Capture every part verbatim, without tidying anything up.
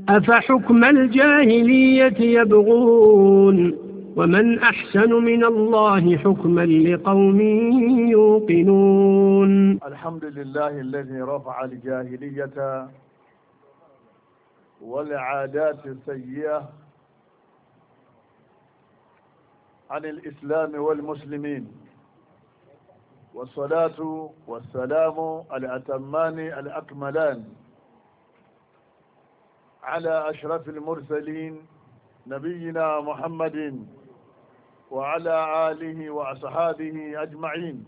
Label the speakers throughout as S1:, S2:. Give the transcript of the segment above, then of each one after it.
S1: أفحكم الجاهلية يبغون ومن أحسن من الله حكما لقوم يوقنون.
S2: الحمد لله الذي رفع الجاهلية والعادات السيئة عن الإسلام والمسلمين، والصلاة والسلام الأتمان الأكملان على أشرف المرسلين نبينا محمد وعلى آله وأصحابه أجمعين.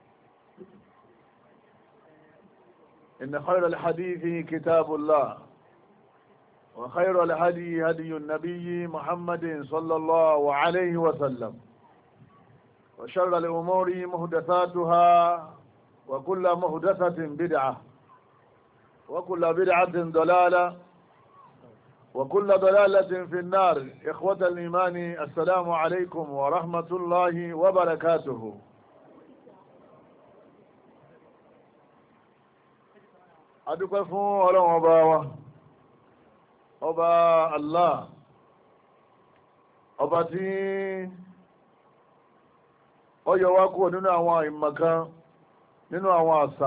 S2: إن خير الحديث كتاب الله، وخير الهدي هدي النبي محمد صلى الله عليه وسلم، وشر الأمور محدثاتها، وكل محدثة بدعة، وكل بدعة ضلالة، وكل ضلالة في النار. إخوة الإيمان، السلام عليكم ورحمة الله وبركاته. adúpẹ́ fún Ọlọ́run ọba wa, ọba Allah, ọba tí ó yọ wá kúrò nínú àwọn ìmọ̀kan, nínú àwọn àṣà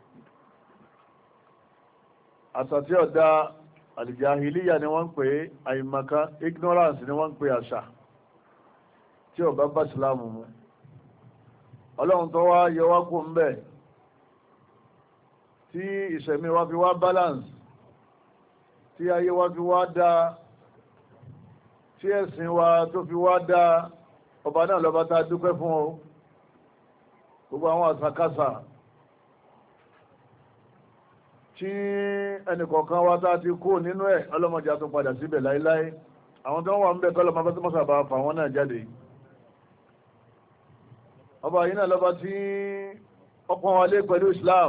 S2: àṣà tí ó dá. Àlìjàhìlíyà ni wọ́n ń pè, àìmọ̀kan, ignorance ni wọ́n ń pè àṣà tí ó bá bá ìsìlámù mu. Ọlọ́run tó wá yọ wá kúrò ńbẹ̀, tí ìṣẹ̀mí wa fi wá balance, tí ayé wa fi wá dá, tí ẹ̀sìn wa tó fi wá dá, ọba náà lọ́ba tá a dúpẹ́ fún o. Gbogbo àwọn àṣàkáṣà tí ẹnìkọ̀ọ̀kan wa tá a ti kó nínú ẹ̀, ọlọ́mọdé a tún padà síbẹ̀ láíláí. Àwọn tó ń wà ń bẹ̀ kọ́lọ̀ máa fẹ́ tó mọ́ sàbà fà wọ́n náà jáde. Ọba yìí náà lọ́ba tí ó pọ́n wa lé pẹ̀lú Islam,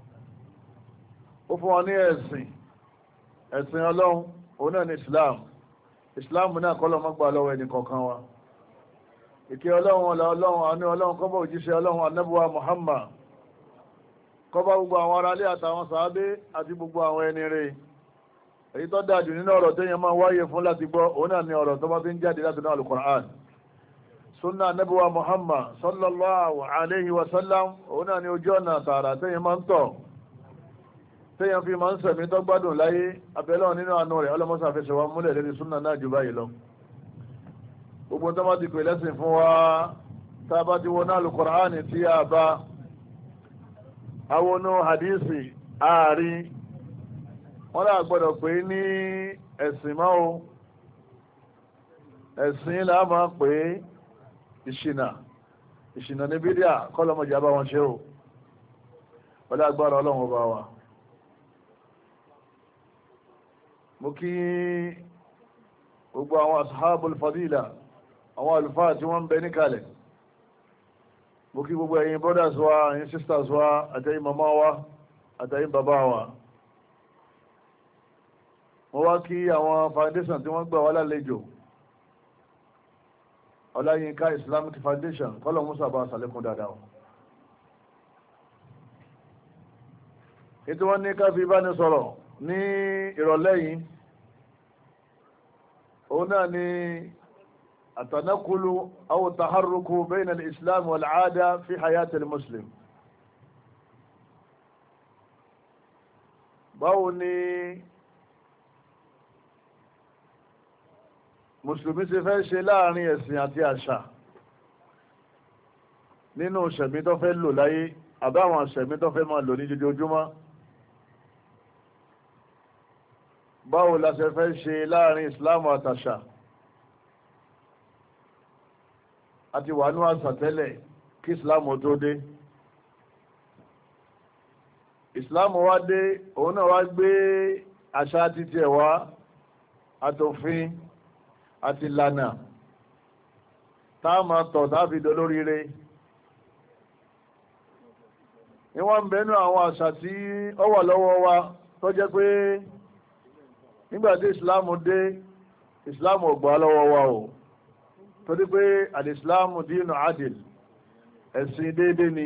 S2: ó fún wa ní ẹ̀sìn ẹ̀sìn Ọlọ́run, òun náà ní Islam. Islam náà kọ́lọ̀ mọ́ gbà lọ́wọ́ ẹnìkọ̀ọ̀kan wa. Ìkẹ́ Ọlọ́run, ọlá Ọlọ́run, àánú Ọlọ́run kó bá òjíṣẹ́ Ọlọ́run Ànábì wa Muhammad, kó bá gbogbo àwọn ará ilé àtàwọn sàábé àti gbogbo àwọn ẹni rẹ̀. Èyí tó dájú nínú ọ̀rọ̀ téèyàn máa wáyé fún láti gbọ́, òun náà ni ọ̀rọ̀ tó bá fi ń jáde láti náà Al-Qur'an. Sunna Ànábì wa Muhammad sallallahu alayhi wa sallam, òun náà ni ojú ọ̀nà tààrà téèyàn máa ń tọ̀, téèyàn fi máa ń sẹ̀mí tó gbádùn láyé. Abẹ́lẹ́ nínú àánú rẹ̀ ọlọ́mọ́sà fẹsẹ̀ wa múlẹ̀ lórí sunna náà jù báyìí lọ. Gbogbo tó bá ti pè lẹ́sìn fún wa, tá a bá ti wọ náà Al-Qur'an tí a bá awonu hadisi ààrí, wọ́n láà gbọ́dọ̀ pé ní ẹ̀sìn máa o, ẹ̀sìn láà máa pé ìṣìnà ìṣìnà ní bídíà, kọ́lọ̀mọ̀jì àbá wọn ṣe o, wọ́n lágbára Ọlọ́run ọba wa. Mo kí gbogbo àwọn ashabul fadila, àwọn àlùfáà tí wọ́n ń bẹ níkàlẹ̀. Mo kí gbogbo ẹ̀yin brothers wa, ẹ̀yin sisters wa, àtẹ̀yin mama wa, àtẹ̀yin bàbá wa. Mo wá kí àwọn foundation tí wọ́n gbà wá lálejò, Ọláyínká Islamic Foundation, kọ́lọ̀ Musa bá sàlékún dáadáa. Ètò wọn ní ká fi bá ní sọ̀rọ̀ ní ìrọ̀lẹ́ yìí, òun náà ni التنقل أو التحرك بين الإسلام والعادة في حياة المسلم. báwo ni mùsùlùmí ṣe fẹ́ ṣe láàrin ẹ̀sìn àti àṣà nínú ṣẹ̀mí tó fẹ́ lò láyé, àbáwọn ṣẹ̀mí tó fẹ́ máa lò ní jojoojúmọ́. báwo la ṣe fẹ́ ṣe láàrin Islam àtàṣà? àti wà ní àṣà tẹ́lẹ̀ kí Islam tó dé. Islam wá dé, òun náà wá gbé àṣà títí ẹ̀ wá, àtòfin àti ìlànà tá a máa tọ̀ tábí dolóríire. ní wọ́n ń bẹnu àwọn àṣà tí ó wà lọ́wọ́ wa tó jẹ́ pé nígbàtí Islam dé, Islam ò gbà lọ́wọ́ wa o, torí pé al-Islam dínú adil, ẹ̀sìn déédé ni.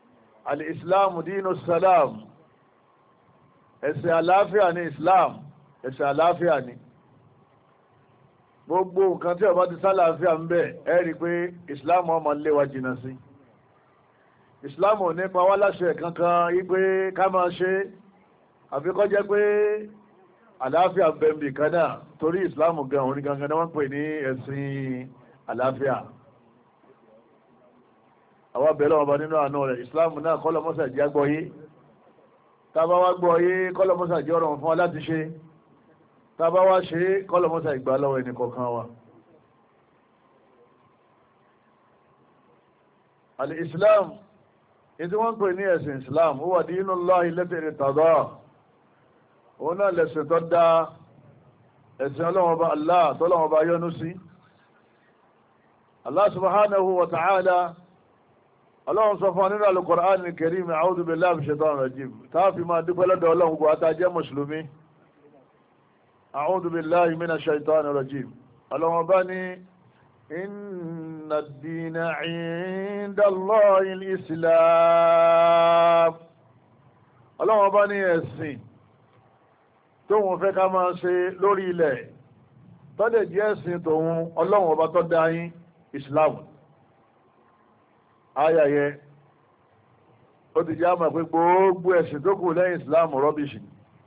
S2: al-Islam dínú salam, ẹ̀sìn àlàáfíà ní Islam. ẹ̀sìn àlàáfíà ni gbogbo nǹkan tí ó bá ti sálàáfíà ń bẹ ẹ rí pé ìsìláàmù ọmọ lé wa jìnnà sí ìsìláàmù ò ní pa wá láṣẹ kankan yí pé ká máa ṣe àfi kó jẹ́ pé àlàáfíà bẹ̀m̀bì kan náà torí ìsìláàmù gan òní gangan náà wọ́n pè ní ẹ̀sìn àlàáfíà àwọn abẹ́lẹ̀ ọba nínú àánú rẹ̀ ìsìláàmù náà kọ́lọ́mọ́sà jẹ́ agbọ́yé tábá wá gbọ́yé kọ́lọ́mọ́sà jẹ́ ọ̀rọ̀ fún wa láti ṣe tábá wá ṣe kọ́lọ́mọ́sà ìgbà lọ́wọ́ ẹnì kọ̀ọ̀kan wa. al-islam ìdí wọ́n pè ní ẹ̀sìn islam huwa dinullahi allati irtada òun náà lẹ̀sìn tó dá ẹ̀sìn ọlọ́wọ́n ọba Allah tọ́lọ́wọ́n ọba yọ́nú sí Allah subhanahu wa ta'ala ọlọ́run sọ fún wa nínú al-Qur'an al-Karim a'udhu billahi minash shaitanir rajim táàfin máa dúpẹ́ lọ́dọ̀ ọlọ́run gbọ́ àtàjẹ́ mùsùlùmí a'udhu billahi minash shaitanir rajim ọlọ́run bá ní inna ad-dina 'inda Allahi al-Islam ọlọ́run bá ní ẹ̀sìn tóun fẹ́ ká máa ṣe lórí ilẹ̀ tọ́dẹ̀ jẹ́ ẹ̀sìn tóun ọlọ́run ọba tó dá yín Islam ayẹyẹ ó ti já mọ̀ pé gbogbo ẹ̀sìn tó kù lẹ́yìn Islam rọ́bìṣì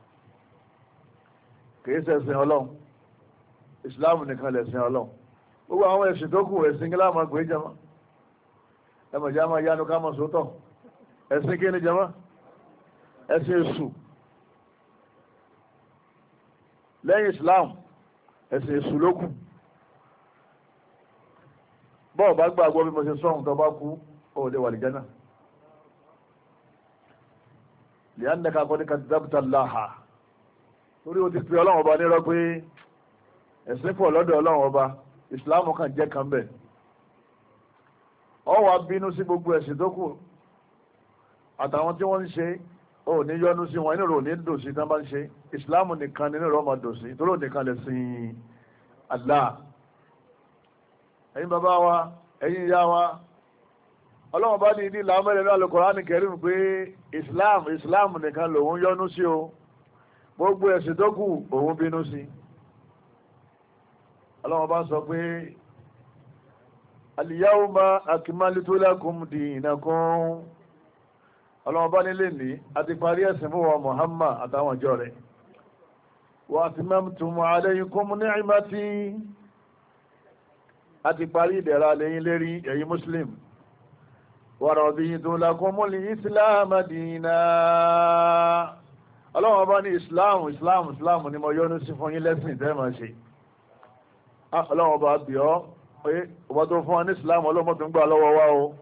S2: kìí ṣẹ̀sìn ọlọ́run Islam nìkan lẹ̀sìn ọlọ́run gbogbo àwọn ẹ̀sìn tó kù ẹ̀sìn kí láàmà gbé jẹmọ́ ẹmọ̀já máa yánu ká mọ̀ sótọ̀ ẹ̀sìn kí ni jẹmọ́ ẹ̀sìn èṣù lẹ́yìn Islam ẹ̀sìn èṣù ló kù bọ́ọ̀ bá gbàgbọ́ bí mo ṣe sọ́hun tó bá kú ó lè wà lè jẹ́nà li'annaka qad kadhabta Allaha torí o ti fi ọlọ́run ọba nírọ́ pé ẹ̀sìn pọ̀ lọ́dọ̀ ọlọ́run ọba ìsìláàmù kan jẹ́ kan bẹ̀ ọ wá bínú sí gbogbo ẹ̀sìn tó kù àtàwọn tí wọ́n ń ṣe ó ní yọ́nú sí wọn inú rò ní dòsí tán bá ń ṣe ìsìláàmù nìkan nínú rò máa dòsí torí nìkan lè sin Allah ẹ̀yin bàbá wa ẹ̀yin ìyá wa ọlọ́run bá ní ìdí làmẹ́rẹ̀ náà Al-Qur'ani Karim pé islam islam nìkan lòun yọ́nú sí o gbogbo ẹ̀sìn tó kù òun bínú sí ọlọ́run bá sọ pé al-yawma akmaltu lakum dinakum ọlọ́run bá nílé ní àti parí ẹ̀sìn fún wa Muhammad àtàwọn ìjọ rẹ̀ wa atmamtu alaykum ni'mati àti parí ìdẹ̀ra lẹ́yìn lérí ẹ̀yin muslim wa raditu lakumul islam dina ọlọ́wọ́n bá ní islam islam islam ni mo yọ́nú sí fún yín lẹ́sìn tẹ́ máa ṣe ọlọ́wọ́n bá bí ọ́ pé ọba tó fún wa ní islam ọlọ́mọ tó ń gbà lọ́wọ́ wa o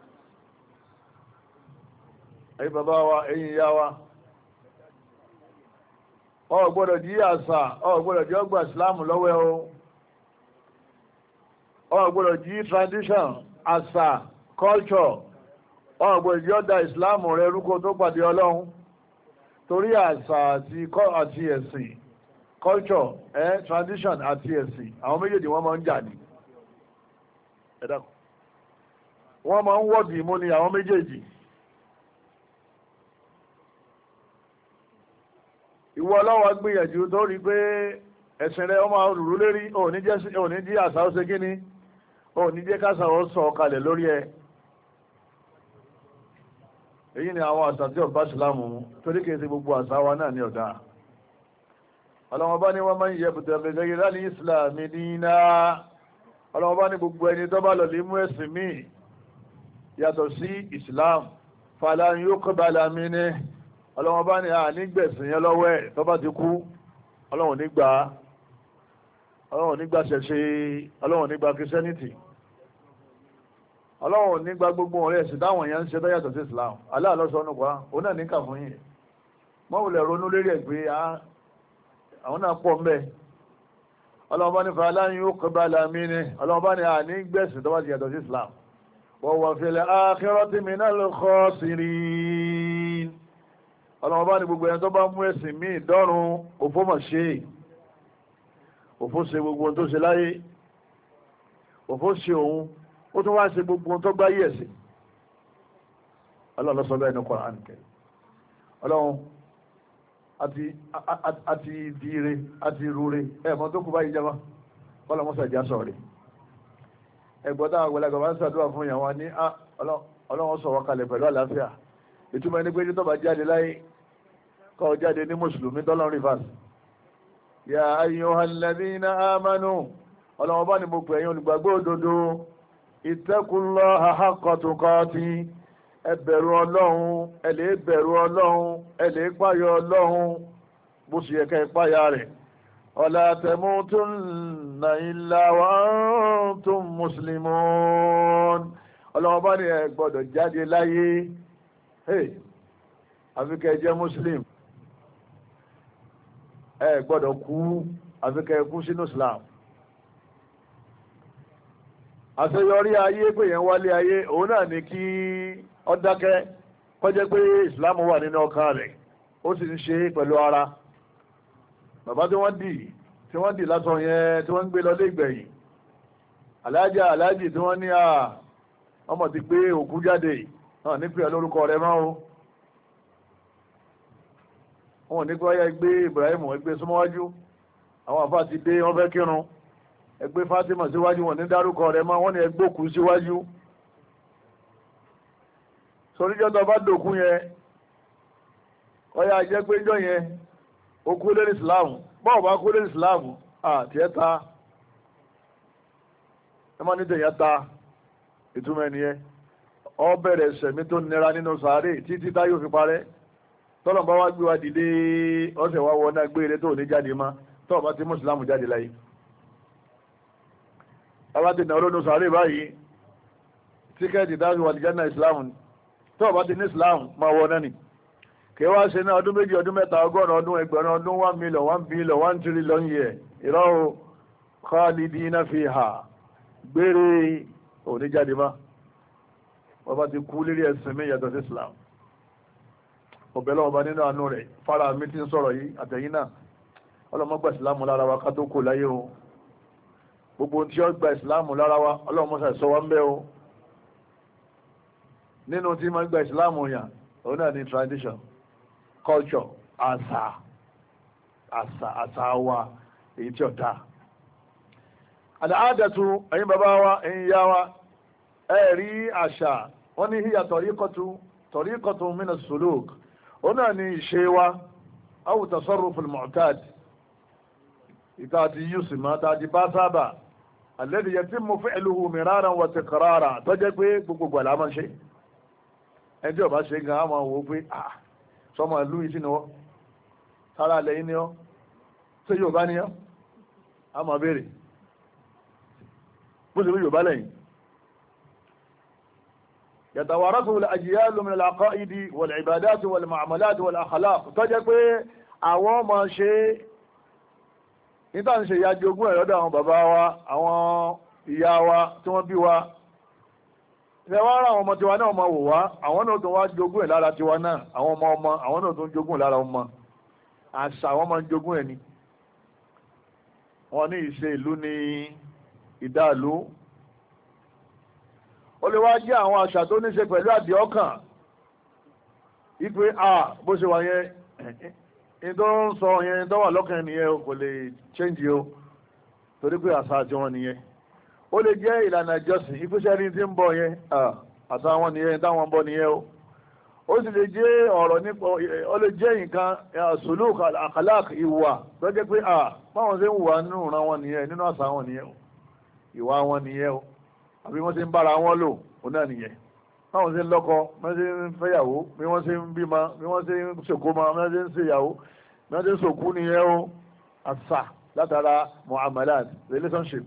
S2: ẹ̀yin bàbá wa ẹ̀yin ìyá wa ọ gbọ́dọ̀ jí àṣà ọ gbọ́dọ̀ jí ọgbà islam lọ́wọ́ o ọ̀gbọ̀dọ̀ jí tradition àṣà culture ọ̀gbọ̀dọ̀ jí ọ̀dà islam rẹ̀ rúkọ tó pàdé ọlọ́run torí àṣà àti àti ẹ̀sìn culture eh, tradition àti ẹ̀sìn àwọn méjèèjì wọ́n máa ń jà ní ẹ̀dá wọ́n máa ń wọ́dì mú ní àwọn méjèèjì ìwọ ọlọ́wọ́ gbìyànjú tó rí pé ẹ̀sìn rẹ̀ ọmọ rúrú lérí òní jí àṣà ó ṣe kí ni òní jẹ́ káṣà ó sọ kalẹ̀ lórí ẹ èyí ni àwọn àṣà tí ọba ìsìlámù torí kìí ṣe gbogbo àṣà wa náà ní ọ̀dá ọlọ́wọ́n bá ní wọ́n máa ń yẹ bùtẹ̀ bẹ̀rẹ̀ láti ìsìlámì dínà ọlọ́wọ́n bá ní gbogbo ẹni tó bá lọ lè mú ẹ̀sìn míì yàtọ̀ sí ìsìlámù falan yuqbala minhu ọlọ́wọ́n bá ní ànígbẹ̀sìn yẹn lọ́wọ́ ẹ̀ tó bá ti kú ọlọ́wọ́n nígbà ọlọ́wọ́n nígbà ṣẹ̀ṣẹ̀ ọlọ́wọ́n nígbà christianity ọlọ́wọ́n nígbà gbogbo ọ̀rẹ́ ẹ̀sìn táwọn èèyàn ń ṣe tó yàtọ̀ sí islam Allah ló sọ nípa òun náà níkà fún yìí mọ́wùlẹ̀ ronú lérí ẹ̀ pé àwọn náà pọ̀ mbẹ́ ọlọ́wọ́n bá ní falan yuqbala minhu ọlọ́wọ́n bá ní ànígbẹ̀sìn tó bá ti yàtọ̀ sí islam wa huwa fil akhirati minal khasirin ọlọ́wọ́n bá ní gbogbo ẹni tó bá mú ẹ̀sìn míì dọ́run òfó mọ̀ ṣe òfó ṣe gbogbo ohun tó ṣe láyé òfó ṣe òun ó tún wá ṣe gbogbo ohun tó gbá yẹ̀ sí ọlọ́run ló sọ bẹ́ẹ̀ ní Kùránì Karim ọlọ́run àti àti dire àti rure ẹ̀ mọ́ tó kú báyìí jẹ́ bọ́lá mọ́sá ìjà sọ̀rọ̀ ẹgbọ́n táwọn àgbẹ̀lagbà máa ń ṣàdúrà fún ìyàwó ní ọlọ́wọ́n sọ̀rọ̀ kalẹ̀ pẹ̀lú àlàáfíà ìtumọ̀ ẹni pé ní tọ́ba jáde láyé kọ́ jáde ní mùsùlùmí tọ́lọ́run rivers ya ayyuhal ladhina amanu ọlọ́wọ́n bá ní mo pè ẹ̀yin olùgbàgbọ́ òdodo ittaqullaha haqqa tuqati ẹ bẹ̀rù ọlọ́run ẹ lè bẹ̀rù ọlọ́run ẹ lè páyọ ọlọ́run bó sì yẹ ká ẹ páyà rẹ̀ wala tamutunna illa wa antum muslimun ọlọ́wọ́n bá ní ẹ gbọ́dọ̀ jáde láyé àfikẹ́ jẹ́ muslim ẹ gbọ́dọ̀ kú àfikẹ́ kú sínú islam àṣeyọrí ayé pé yẹn wálé ayé òun náà ní kí ó dákẹ́ kó jẹ́ pé islam wà nínú ọkàn rẹ̀ ó sì ń ṣe pẹ̀lú ara bàbá tí wọ́n dì tí wọ́n dì látọ̀ yẹn tí wọ́n ń gbé lọ lẹ́gbẹ̀yìn alájà alájì tí wọ́n ní à ọmọ ti gbé òkú jáde náà nípìnlẹ̀ lórúkọ rẹ̀ máa ó wọn ní kọ́ yẹ gbé Ibrahim ẹgbẹ́ súnmọ́wájú àwọn àfáà ti dé wọ́n fẹ́ kírun ẹgbẹ́ Fatima síwájú wọn ní dárúkọ rẹ̀ máa wọ́n ní ẹgbókù síwájú soríjọ́ tó bá dòkú yẹn ọya jẹ́ pé jọ yẹn ó kú lórí Islam bọ́ọ̀ bá kú lórí Islam àti ẹ ta ẹ má ní tẹ̀yẹ ta ìtumọ̀ ẹni yẹn ọ bẹ̀rẹ̀ sẹ̀mí tó nira nínú sàárè títí tá yóò fi parẹ́ tọ́lọ̀ bá wá gbé wa dìde ọ̀sẹ̀ wá wọná gbére tó ní jáde má tọ́ọ̀ bá ti mùsùlùmù jáde láyé bàbá ti nàró nínú sàárè báyìí tíkẹ́ẹ̀tì dáhùn wà lìjánà ìsìláàmù tọ́ọ̀ bá ti ní ìsìláàmù máa wọ náà ni kí wá ṣe ní ọdún méjì ọdún mẹ́ta ọgọ́rùn ọdún ẹgbẹ̀rún ọdún one million one billion one trillion year ìrọ̀ khalidina fiha gbére òní jáde má bàbá ti kú lérí ẹ̀sìn mi yàtọ̀ sí Islam ọ̀bẹ̀lọ́ ọba nínú àánú rẹ̀ fara mi ti ń sọ̀rọ̀ yìí àtẹ̀yìn náà ọlọ́mọgbà ìsìlámù lára wa ká tó kò láyé o gbogbo tí ó gba ìsìlámù lára wa ọlọ́mọsà ìsọ wa ń bẹ́ o nínú tí ma gba ìsìlámù yàn òun náà ní tradition culture àṣà àṣà àṣà wa èyí tí ó dáa àdáàdàtú ẹ̀yin bàbá wa ẹ̀yin yá wa ẹ̀rí àṣà wọ́n ní híyà tọ̀ríkọ̀tù tọ̀ríkọ̀tù min as-suluk ó náà ní ìṣe wa aw tasarruf al-mu'tad ìta àti yusuf àti àti bá sábà alladhi yatimmu fi'luhu miraran wa tikraran tó jẹ́ pé gbogbo àlá máa ń ṣe ẹni tí ó bá ṣe gan á máa wò ó pé ah sọmọ ìlú yìí sí ni wọ́n sára lẹ́yìn ni ọ́ ṣé yóò bá ní ọ́ á máa béèrè bó ṣe bí yóò bá lẹ́yìn يتوارثه الأجيال من العقائد والعبادات والمعاملات والأخلاق tó jẹ́ pé àwọn máa ṣe níta ń ṣe ìyá jogún ẹ̀ lọ́dọ̀ àwọn bàbá wa àwọn ìyá wa tí wọ́n bí wa ṣe wá ra àwọn ọmọ tiwa náà máa wò wá àwọn náà tó wá jogún ẹ̀ lára tiwa náà àwọn ọmọ ọmọ àwọn náà tó ń jogún ẹ̀ lára ọmọ àṣà àwọn máa ń jogún ẹ̀ ni wọ́n ní ìṣe ìlú ní ìdálú ó lè wá jẹ́ àwọn àṣà tó ní ṣe pẹ̀lú àdì ọkàn ipe a bó ṣe wà yẹn ní tó ń sọ yẹn tó wà lọ́kàn nìyẹn kò lè change o torí pé àṣà àti wọn nìyẹn ó lè jẹ́ ìlànà ìjọsìn ìpèsè ẹni tí ń bọ̀ yẹn àṣà wọn nìyẹn táwọn ń bọ̀ nìyẹn o ó sì lè jẹ́ ọ̀rọ̀ nípa ó lè jẹ́ nǹkan suluk akhlaq ìwà tó jẹ́ pé a báwọn ṣe ń wà nínú ìran wọn nìyẹn nínú àṣà wọn nìyẹn o ìwà wọn nìyẹn o àbí wọ́n ṣe ń bára wọn lò òun náà nìyẹn báwọn ṣe ń lọ́kọ bí wọ́n ṣe ń fẹ́yàwó bí wọ́n ṣe ń bímọ bí wọ́n ṣe ń ṣèkómọ bí wọ́n ṣe ń ṣèyàwó bí wọ́n ṣe ń ṣòkú nìyẹn o àṣà látara muamalat relationship.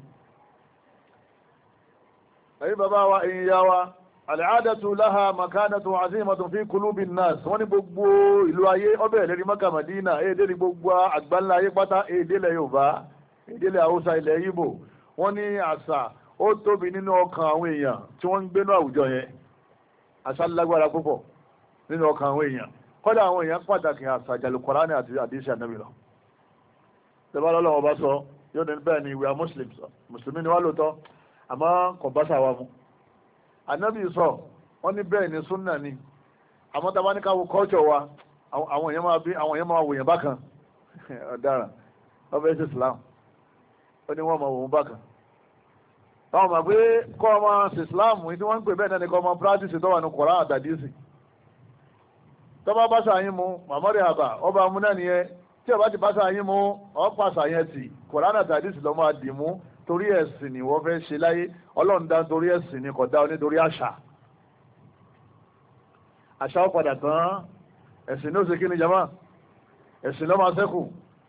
S2: ẹ̀yin bàbá wa ẹ̀yin ìyá wa al-aadatu laha makanatu azimatun fi qulubi an-nas wọ́n ní gbogbo ìlú ayé ọbẹ̀ ìlérí Mákà Mádínà èdè ní gbogbo àgbáńlá ayé pátá èdè ilẹ̀ Yorùbá èdè ilẹ̀ Haúsá ilẹ̀ Ìgbò wọ́n ní àṣà ó tóbi nínú ọkàn àwọn èèyàn tí wọ́n ń gbénú àwùjọ yẹn àṣà lágbára púpọ̀ nínú ọkàn àwọn èèyàn kọ́dà àwọn èèyàn pàtàkì àṣà àjàlù Kùránì àti àdìsí ànábì lọ. tẹ́bá lọ́lọ́wọ́ bá sọ yóò ní bẹ́ẹ̀ ni we are Muslims mùsùlùmí ni wá lóòótọ́ àmọ́ kò bá sàwà mu. ànábì sọ wọ́n ní bẹ́ẹ̀ ni súnà ni àmọ́ tá a bá ní ká wo culture wa àwọn èèyàn máa bí àwọn èèyàn máa wòyàn bákan ọ̀daràn ọbẹ̀ ṣe Islam ó ní wọ́n máa wòun bákan báwọn máa pé kọ́ ọmọ ṣe Islam ní tí wọ́n ń pè bẹ́ẹ̀ náà ní kọ́ ọmọ practice tó wà ní Kùránì àtàdísì tọ́ba bá ṣàyín mu màmọ́rẹ́ àbà ọba amú náà nìyẹn tí ọba ti bá ṣàyín mu ọ̀pá ṣàyẹn tì Kùránì àtàdísì lọ́ máa dì mú torí ẹ̀sìn ni wọ́n fẹ́ ṣe láyé Ọlọ́run dá torí ẹ̀sìn ni kò dá ọ nítorí àṣà àṣà ó padà tán ẹ̀sìn ní ó ṣe kí ni jama ẹ̀sìn ló máa ṣẹ́kù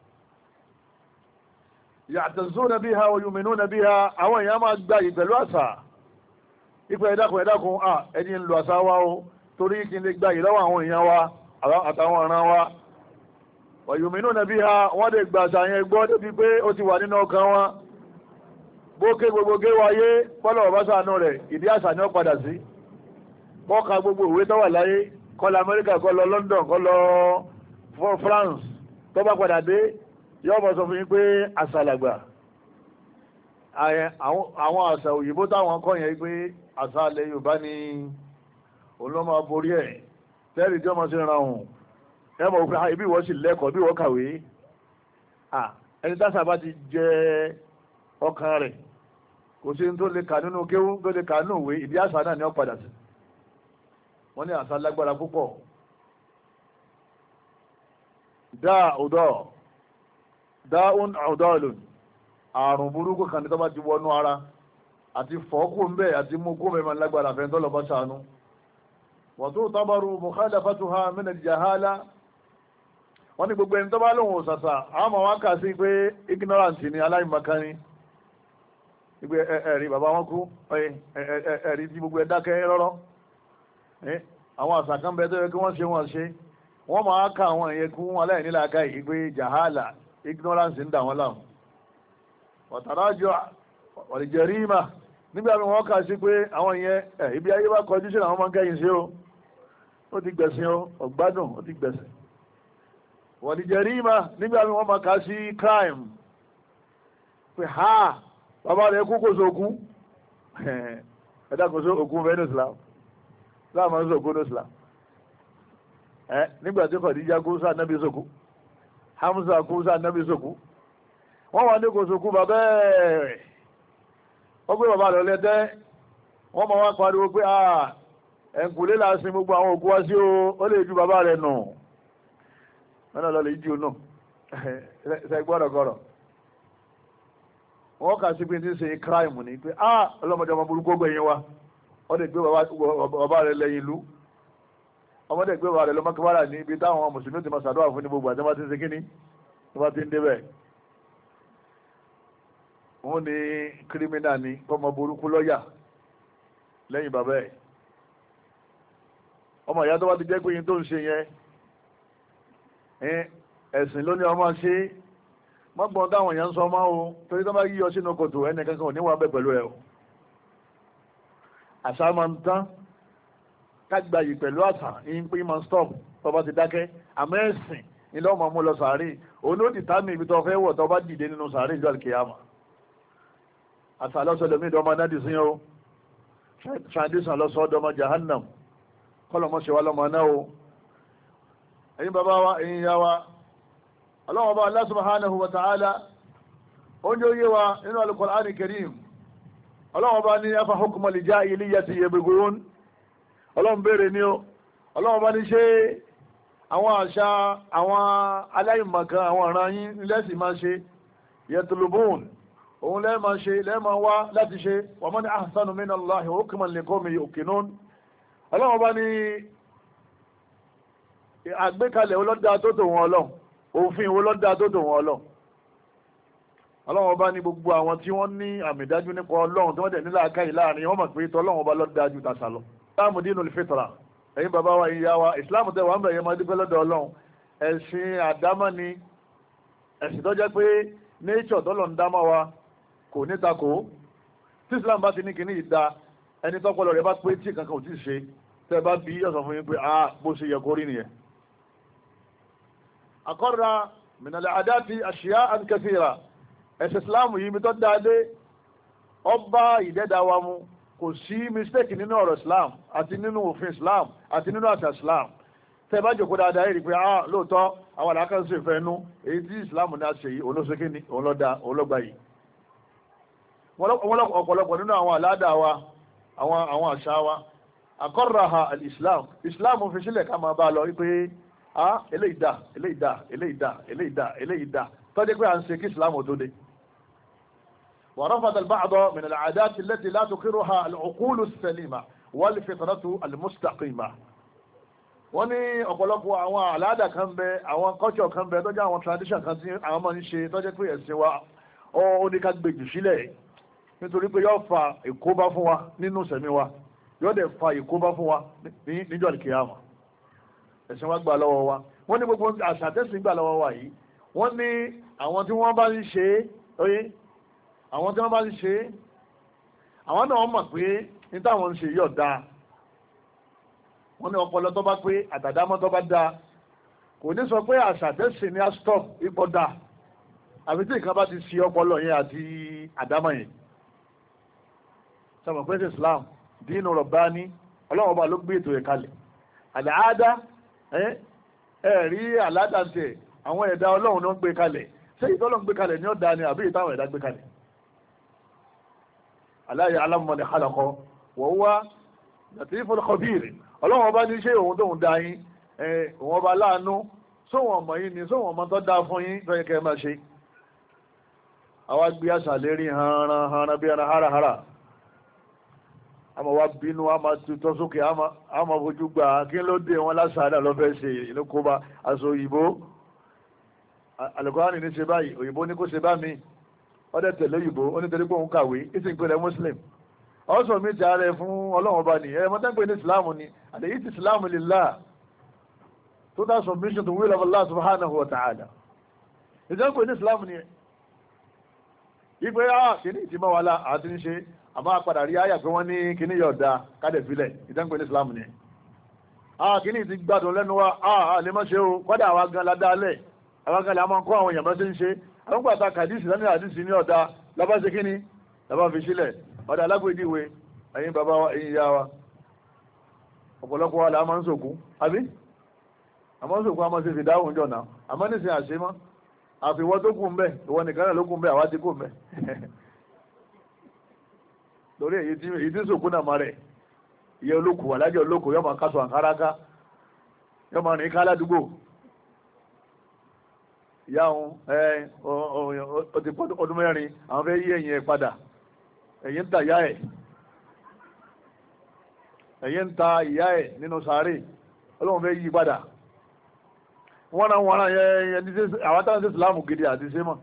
S2: ya'tazuna biha wa yu'minuna biha àwọn èèyàn máa gba yìí pẹ̀lú àṣà ipò ẹ̀dákun ẹ̀dákun à ẹni ń lo àṣà wa o torí kí n lè gba yìí lọ́wọ́ àwọn èèyàn wa àtàwọn ọ̀ràn wa wa yu'minuna biha wọ́n lè gba àṣà yẹn gbọ́ débi pé ó ti wà nínú ọkàn wọn bókè gbogbo gé wáyé pọ́lọ̀ ọ̀bá sànú rẹ̀ ìdí àṣà ni ó padà sí bọ́ọ̀ka gbogbo ìwé tó wà láyé kó lọ Amẹ́ríkà kó lọ London kó lọ France tó bá padà dé yóò mọ̀ sọ fún yín pé àṣà làgbà àwọn àṣà òyìnbó táwọn kọ́ yẹn pé àṣà alẹ́ Yorùbá ni olóma borí ẹ̀ tẹ́rì tí ọmọ sí ra hùn ẹ mọ̀ pé ibi ìwọ sì lẹ́kọ̀ọ́ bí ìwọ kàwé ẹni táṣà bá ti jẹ ọkàn rẹ̀ kò sí tó lè kà nínú kéwú tó lè kà nínú ìwé ìdí àṣà náà ni ó padà sí wọ́n ní àṣà lágbára púpọ̀ dáa ọ̀dọ́ dáún àwùdọ́ọ̀lù àrùn burúkú kan ní tó bá ti wọnú ara àti fọ́ọ̀kù ń bẹ́ àti mú kó mẹ́mà lágbára fẹ́ tó lọ bá ṣàánú wọ́n tó tábàrù mukhalafatuha min al-jahala wọ́n ní gbogbo ẹni tó bá lóhun òsàsà àmọ́ wọn kà sí pé ignorance ni aláìmọ̀kan ni ìgbé ẹ̀rí bàbá wọn kú ẹ̀rí tí gbogbo ẹ̀ dákẹ́ rọ́rọ́ àwọn àṣà kan bẹ tó yẹ kí wọ́n ṣe wọ́n ṣe wọ́n máa ká àwọn èèyàn kún aláìníláàká ìgbé jahala ignorance ń dà wọ́n láwọn ọ̀tàrájọ́ ọ̀lẹ̀jẹ̀ríma nígbà tí wọ́n kà sí pé àwọn yẹn ẹ̀ ibi ayé bá kọjú sí àwọn ọmọ kẹ́yìn sí o ó ti gbẹ̀sìn o ọ̀gbádùn ó ti gbẹ̀sìn ọ̀lẹ̀jẹ̀ríma nígbà tí wọ́n máa kà sí crime pé ha bàbá rẹ̀ kú kò sókú ẹ̀dá kò sókú bẹ́ẹ̀ Islam láàmú ń sókú ní Islam ẹ̀ nígbà tí Khadija kú sáà nábì sókú Hamza kú sáà nábì sókú wọ́n wà ní kò sókú bàbá ẹ̀ wọ́n gbé bàbá rẹ̀ lẹ́tẹ́ wọ́n máa wá pariwo pé à ẹ̀ǹkùlé là sin gbogbo àwọn òkú wá sí o ó lè ju bàbá rẹ̀ nù mẹ́nà lọ lè jí o nù ṣe gbọ́dọ̀ gbọ́dọ̀ wọ́n kà sí pé ní ṣe crime ni pé à ọlọ́mọdé ọmọ burúkú gbẹ̀yìn wa wọ́n lè gbé bàbá rẹ̀ lẹ́yìn ìlú ọmọdé gbé bàbá rẹ̀ lọ́mọkẹ́wàrà ní ibi táwọn mùsùlùmí ti máa ṣàdúrà fún ní gbogbo àti wọ́n ti ń ṣe kíní wọ́n ti ń débẹ̀ wọ́n ní kírímínà ni kọ́mọ burúkú lọ́yà lẹ́yìn bàbá ẹ̀ ọmọ ìyá tó bá ti jẹ́ pé yín tó ń ṣe yẹn ẹ̀sìn ló ní ọmọ ṣe mọ́gbọ́n táwọn èèyàn ń sọ máa o torí tó bá yíyọ sínú kòtò ẹnì kankan ò ní wà bẹ́ẹ̀ pẹ̀lú ẹ̀ o àṣà máa ń tán kágbà yìí pẹ̀lú àṣà yín pé máa ń stop tó bá ti dákẹ́ àmọ́ ẹ̀sìn ilé ọmọ mú lọ sàárè òun ó ti tá mi ibi tó fẹ́ wọ̀ tó bá dìde nínú sàárè ìjọ àlùkìyàmà àṣà lọ́sọ̀lẹ̀ mí ìdọ́mọ náà dì sí o tradition lọ́sọ̀ọ́dọ́mọ jahannam kọ́lọ́mọ ṣe wá lọ́mọ náà o ẹ̀yin bàbá wa ẹ̀yin ìyá wa ọlọ́wọ́n bá Allah subhanahu wa ta'ala oúnjẹ oyé wa nínú al-Qur'an al-Karim ọlọ́wọ́n bá ní afa hukma al-jahiliyyati yabghun ọlọ́wọ́n béèrè ní o ọlọ́wọ́n bá ní ṣe àwọn àṣà àwọn aláìmọ̀kan àwọn ọ̀ràn yín lẹ́sìn máa ṣe yatlubun òun lẹ́ẹ̀ máa ṣe lẹ́ẹ̀ máa wá láti ṣe wa man ahsanu min Allahi hukman liqawmin yuqinun ọlọ́wọ́n bá ní àgbékalẹ̀ olódà tó tò wọn ọlọ́run òfin olódà tó tò wọn ọlọ́run ọlọ́wọ́n bá ní gbogbo àwọn tí wọ́n ní àmì dájú nípa ọlọ́run tí wọ́n dẹ̀ nílà akáyì láàrin wọ́n mọ̀ pé tọ́lọ́run bá lọ́dà ju tàṣà lọ. ìsìláàmù dinul fitra ẹ̀yin bàbá wa ìyá wa ìsìláàmù tẹ̀ wà ń bẹ̀ yẹn máa dúpẹ́ lọ́dọ̀ ọlọ́run ẹ̀sìn àdámọ́ ni ẹ̀sìn tó jẹ́ pé nature tọ́lọ̀ ń dámọ́ wa kò ní takò tí islam bá ti ní kíní ìdá ẹni tọ́pọlọ rẹ̀ bá pé tí kankan ò tí ì ṣe tẹ́ bá bí ọ̀sán fún yín pé ah bó ṣe yẹ kó rí nìyẹn. àkọ́ra minal adati ashya'an kathira ẹ̀sìn islam yìí mi tó dáadé ọba ìdẹ́dà wa mu kò sí mistake nínú ọ̀rọ̀ islam àti nínú òfin islam àti nínú àṣà islam tẹ́ bá jókòó dáadáa rí pé ah lóòótọ́ àwọn àlàkà ṣe fẹ́ nú èyí tí ìsìláàmù náà ṣe yìí olóṣèké ni òun lọ́dà òun lọ́gbà yìí ọ̀pọ̀lọpọ̀ nínú àwọn àládà wa àwọn àwọn àṣà wa àkọ́rọ̀ha alìsìláàmù ìsìláàmù fi sílẹ̀ ká máa bá lọ wípé ah eléyìí dà eléyìí dà eléyìí dà eléyìí dà eléyìí dà tọ́jú pé à ń ṣe kí ìsìláàmù tó dé. ورفض البعض من العادات التي لا تقرها العقول السليمة والفطرة المستقيمة wọ́n ní ọ̀pọ̀lọpọ̀ àwọn àlàádà kan bẹ àwọn culture kan bẹ tó jẹ́ àwọn tradition kan tí àwọn máa ń ṣe tó jẹ́ pé ẹ̀sìn wa ó ní ká gbèjì sílẹ̀ nítorí pé yóò fa ìkóbá fún wa nínú sẹ̀mí wa yóò dẹ̀ fa ìkóbá fún wa níjọ́ àlùkìyámà ẹ̀sìn wa gbà lọ́wọ́ wa wọ́n ní gbogbo àṣà tẹ́sìn gbà lọ́wọ́ wa yìí wọ́n ní àwọn tí wọ́n bá ń ṣe é àwọn tí wọ́n bá ń ṣe é àwọn náà mọ̀ pé ní táwọn ń ṣe yóò dáa wọ́n ní ọpọlọ tó bá pé àtàdámọ́ tó bá dáa kò ní sọ pé àṣà tẹ́sìn ní astop ipò dáa àbí tí nǹkan bá ti ṣe ọpọlọ yẹn àti àdámọ́ yẹn sọmọ pé Islam dínú rọ̀bání ọlọ́run ọba ló gbé ètò yẹn kalẹ̀ àdáadá ẹ rí àládàntẹ̀ àwọn ẹ̀dá ọlọ́run ló ń gbé kalẹ̀ ṣé ìtọ́lọ́run gbé kalẹ̀ ní ọ̀dà ni àbí ìtàwọn ẹ̀dá gbé kalẹ̀ ala ya'lamu man khalaqa wa huwa latiful khabir ọlọ́run ọba ní ṣé òun tóun dá yín òun ọba láàánú sóhun ọmọ yín ni sóhun ọmọ tó dáa fún yín tó yẹ kẹ́ ẹ máa ṣe. àwa gbé àṣà lérí hanran hanran bí ẹran hárahára àmọ́ wa bínú àmọ́ tutọ́ sókè àmọ́ fojú gbà kí ló dé wọn lásàádà lọ́fẹ́ ṣe ìlú kóbá aṣọ òyìnbó Al-Qur'ani ní ṣe báyìí òyìnbó ní kó ṣe bá mi ọdẹ tẹ̀lé òyìnbó ó ní torí pé òun kàwé ìsìn ìpínlẹ̀ muslim ọ̀sọ̀ mi ti ààrẹ fún ọlọ́run ọba ni ẹ̀ mọ́tẹ́gbẹ̀ ní islam ni àti èyí ti islam lillah total submission to will of Allah subhanahu wa ta'ala ìjọba ní islam ni ẹ̀ ìgbé ah kìíní ìtìmọ̀ wà lá àti ń ṣe àmọ́ àpadà rí àyà pé wọ́n ní kìíní yọ̀ọ̀da kádẹ̀ filẹ̀ ìjọba ní islam ni ẹ̀ ah kìíní ti gbádùn lẹ́nu wa ah lè má ṣe o kọ́dà àwa gan la dálẹ̀ àwa gan la máa ń kọ́ àwọn èèyàn bá ṣe ń ṣe àwọn gbàtà kàdísì lẹ́nu àdísì ní ọ̀dà lábá ṣe kíní lábá fi sílẹ̀ ọ̀dà alágbèdìwé ẹ̀yin bàbá wa ẹ̀yin ìyá wa ọ̀pọ̀lọpọ̀ wa là á máa ń sòkú àbí àmọ́ ń sòkú àmọ́ ṣe fi dáhùn jọ̀nà àmọ́ nísìnyí àṣemọ́ àfiwọ́ tó kù ń bẹ̀ ìwọ nìkan náà ló kù ń bẹ̀ àwa ti kù ń bẹ̀ lórí èyí tí èyí tí sòkú náà máa rẹ̀ ìyẹ olókù alájẹ olókù yọ máa kásọ àǹkáráká yọ máa rìn ká ládùúgbò ìyá òun ẹ ọ ti pọ́ ọdún mẹ́rin àwọn fẹ́ yí ẹ̀yìn ẹ̀ padà ẹ̀yìn ń ta ìyá ẹ̀ ẹ̀yìn ń ta ìyá ẹ̀ nínú sàárè ọlọ́run fẹ́ yí padà wọ́n náà wọ́n náà yẹ ẹni tí àwọn táwọn sí ìsìláàmù gidi àti sẹ́mọ̀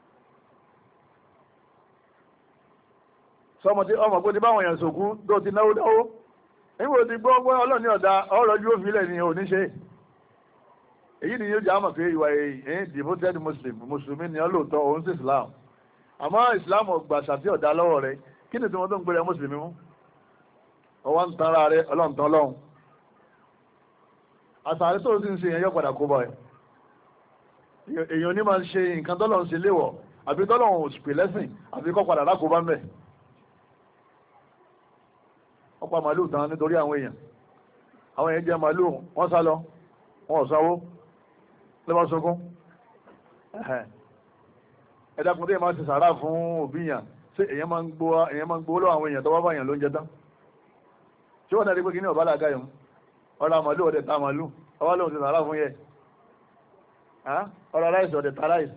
S2: sọmọ tí ọmọ pé ti báwọn èèyàn sòkú tó ti náwó náwó nígbà tí gbọ́ gbọ́ ọlọ́ọ̀ni ọ̀dà ọ̀rọ̀ ojú òfìlẹ̀ ni ò ní ṣe èyí ni yóò jẹ́ àmọ̀ pé ìwà ẹ̀yìn devoted muslim mùsùlùmí ni ọlọ́ọ̀tọ́ òun sí islam àmọ́ islam ọgbà ṣàfi ọ̀dà lọ́wọ́ rẹ kí ni tí wọ́n tó ń gbére mùsùlùmí mú ọwọ́ ń tan ara rẹ ọlọ́run tán lọ́hùn àtàrí tó ti ń ṣe yẹn yọ padà kó bọ̀ ẹ̀ èèyàn ní máa ń ṣe nǹkan tọ́lọ́run ṣe léwọ̀ àbí tọ́lọ́run òṣùpè lẹ́sìn àbí kọ́ padà lákòó bá ń bẹ̀ ọ̀pọ̀ màálù tán nítorí àwọn èèyàn àwọn èèyàn jẹ màálù wọ́n sá lọ wọn ò sanwó lọ́wọ́ sókún ẹ̀dàkùn tí èèyàn máa ti sàárà fún òbí yàn ṣé èèyàn máa ń gbowó lọ́wọ́ àwọn èèyàn tó wá bá yàn ló ń jẹ tán tí wọ́n náà rí pé kí ní ọ̀bá làgá yòó ọ̀rọ̀ àmàlú ọ̀dẹ̀ ta màálù ọwọ́ lóun ti sàárà fún yẹ ọ̀rọ̀ aláìsí ọ̀dẹ̀ ta aláìsí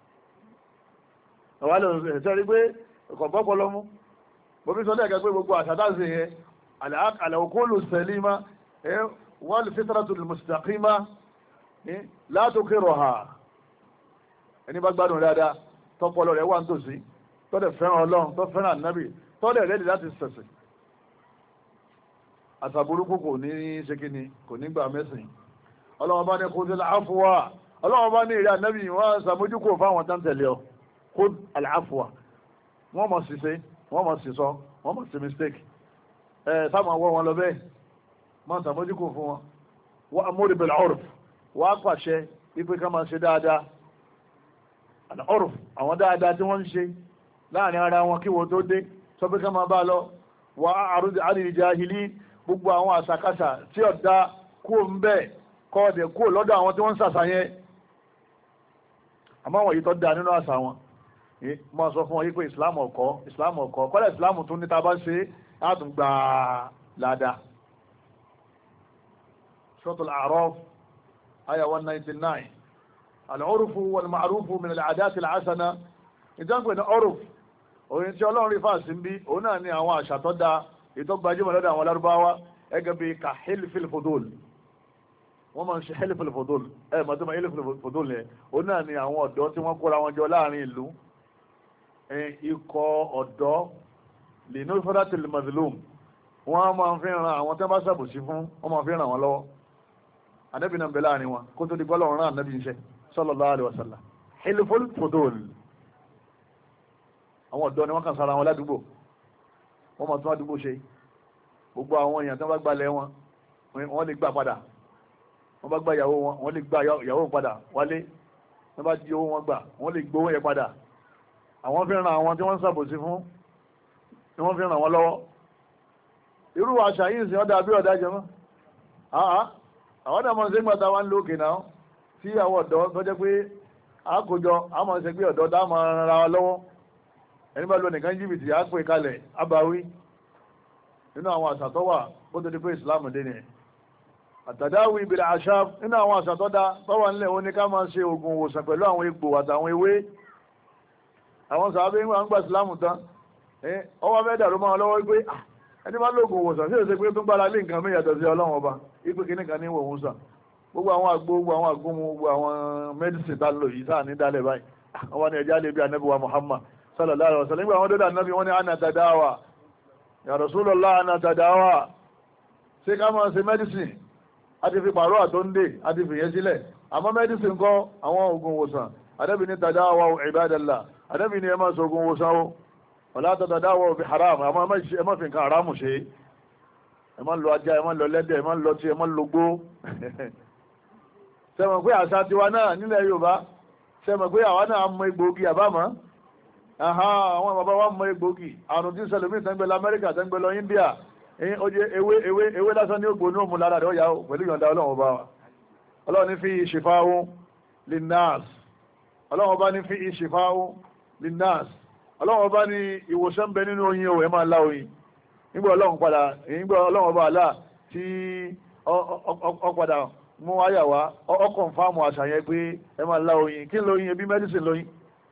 S2: ọwọ́ lóun ti rí pé ọkọ̀ bọ́pọ̀ lọ́mú bóbi sọ lẹ́ẹ̀kẹ́ pé gbogbo àṣàdáṣe yẹn àlàkólù sẹ́límà wal fitratul mustaqima la tukiruha ẹni bá gbádùn dáadáa tọpọlọ rẹ̀ wà nítòsí tọ́dẹ̀ fẹ́ràn ọlọ́run tó fẹ́ràn ànábì tọ́dẹ̀ rẹ́dì láti sẹ̀sìn àtàbùrúkú kò ní ṣe kíni kò ní gbà mẹ́sìn ọlọ́run bá ní khudhil afwa ọlọ́run bá ní ìrẹ́ ànábì wọ́n sàmójúkò fáwọn tán tẹ̀lé ọ khudhil afwa wọ́n mọ̀ sí ṣe wọ́n mọ̀ sí sọ wọ́n mọ̀ sí mistake ẹ̀ sáwọn ọwọ́ wọn lọ bẹ́ẹ̀ mọ́ sàmójúkò fún wọn wọ́n amúrí bil urf wọ́n á pàṣẹ wípé ká máa ṣe dáadáa àná urf àwọn dáadáa tí wọ́n ń ṣe láàrin ara wọn kí wọ́n tó dé sọ pé ká máa bá lọ wọ́n á àrùn àrìnrìn jahili gbogbo àwọn àṣàkáṣà tí ọ̀dá kú ń bẹ́ẹ̀ kọ́ ọ̀dẹ̀ kúrò lọ́dọ̀ àwọn tí wọ́n ń sàṣà yẹn àmọ́ àwọn yìí tó dáa nínú àṣà wọn mo sọ fún wọn yìí pé islam ọ̀kọ́ islam ọ̀kọ́ kọ́lẹ̀ islam tún ní ta bá ṣe á tún gbà ládàá. suratul A'raf aya one ninety nine al-urfu wal-ma'rufu min al-'adati al-hasana ìjọba ní urf òyìn tí ọlọ́run rí fáàsì ń bí òun náà ní àwọn àṣà tó dáa ètò gbajúmọ̀ lọ́dọ̀ àwọn lárúbáwá ẹgẹ́ bíi ka hilfil fudul wọ́n máa ń ṣe hilfil fudul ẹ̀ mọ̀tò máa hilfil fudul yẹn òun náà ní àwọn ọ̀dọ́ tí wọ́n kóra wọn jọ láàrin ìlú ikọ̀ ọ̀dọ́ lẹ́nu fadatil mazlum wọ́n máa ń fi ràn àwọn tí wọ́n bá ṣàbòsí fún wọ́n máa fi ràn wọ́n lọ́wọ́ ànábì náà ń bẹ láàrin wọn kó tó di gbọ́lọ̀ rán ànábì iṣẹ́ sallallahu alaihi wasallam hilful fudul àwọn ọ̀dọ́ ni wọ́n kàn sára wọn ládùúgbò wọ́n máa tún àdúgbò ṣe gbogbo àwọn èèyàn tí wọ́n bá gbalẹ̀ wọn wọ́n lè gbà padà wọ́n bá gba ìyàwó wọn wọ́n lè gba ìyàwó padà wálé wọ́n bá di owó wọn gbà wọ́n lè gbowó yẹn padà àwọn fi ràn àwọn tí wọ́n ń ṣàbòsí fún ni wọ́n fi ràn wọ́n lọ́wọ́ irú àṣà yìí sì ọ̀dà bí ọ̀dà jẹ́ mọ́ àwọn ọ̀dà máa ń ṣe ń gbàtà wá ń lókè náà tí àwọn ọ̀dọ́ tó jẹ́ pé àkójọ àmọ́ ṣe pé ọ̀dọ́ dá máa ra wa lọ́wọ́ ẹni bá lọ nìkan jìbìtì á pè kalẹ̀ abawí nínú àwọn àṣà tó wà bó tó di pé ìsìláàmù dé ni àtàdáwì ìbìlẹ̀ àṣà nínú àwọn àṣà tó dá tó wà nílẹ̀ òní ká máa ṣe oògùn òwòsàn pẹ̀lú àwọn egbò àtàwọn ewé àwọn sàábé ń gbà ìsìláàmù tán ọwọ́ fẹ́ dàrú máa lọ́wọ́ pé ẹni bá lóògùn òwòsàn sí èsè pé tó ń gbára lé nǹkan mí yàtọ̀ sí ọlọ́run ọba ipe kìíní kan ní ìwòhùn sàn gbogbo àwọn àgbo gbogbo àwọn àgúnmu gbogbo àwọn mẹ́dísìn tá lò yìí sáà ní dálẹ̀ báyìí àwọn ni ẹja lè bí ànábì wa Muhammad sallallahu alaihi wasallam nígbà wọn dọ́dọ̀ ànábì wọn ni ana tadawa ya Rasulullah ana tadawa ṣé ká máa ṣe mẹ́dísìn a ti fi pàrọ̀ àtọ́ndé a ti fìyẹn sílẹ̀ àmọ́ mẹ́dísìn kọ́ àwọn oògùn òwòsàn ànábì ní tadawa ibadallah ànábì ní ẹ máa sọ oògùn òwòsàn o wala tadawa bi haram àmọ́ ẹ má fi nǹkan haramu ṣe ẹ má lọ ajá ẹ má lọ lẹ́dẹ̀ ẹ má lọ tí ẹ má lọ gbó sẹ́mọ̀ pé àṣà tiwa náà nílẹ̀ Yorùbá sẹ́mọ̀ pé àwa náà mọ egbòogi àbámọ́ àwọn bàbá wa mọ egbòogi àrùn tí ń ṣẹlẹ̀ mí ìtẹ́gbẹ́ lọ Amẹ́ríkà ìtẹ́gbẹ́ lọ India ó jẹ́ ewé ewé ewé lásán ní ògbó ní òmù lára rẹ̀ ó yà ó pẹ̀lú ìyọ̀ǹda Ọlọ́run ọba wa Ọlọ́run ní fi shifa'un linnas Ọlọ́run ọba ní fi shifa'un linnas Ọlọ́run ọba ní ìwòsàn bẹ nínú oyin o ẹ máa lá oyin nígbà Ọlọ́run padà nígbà Ọlọ́run ọba àlá tí ọ padà mú àyà wá ọkàn fáàmù àṣàyàn pé ẹ máa lá oyin kí lóyin ẹbí mẹ́dísìn lóyin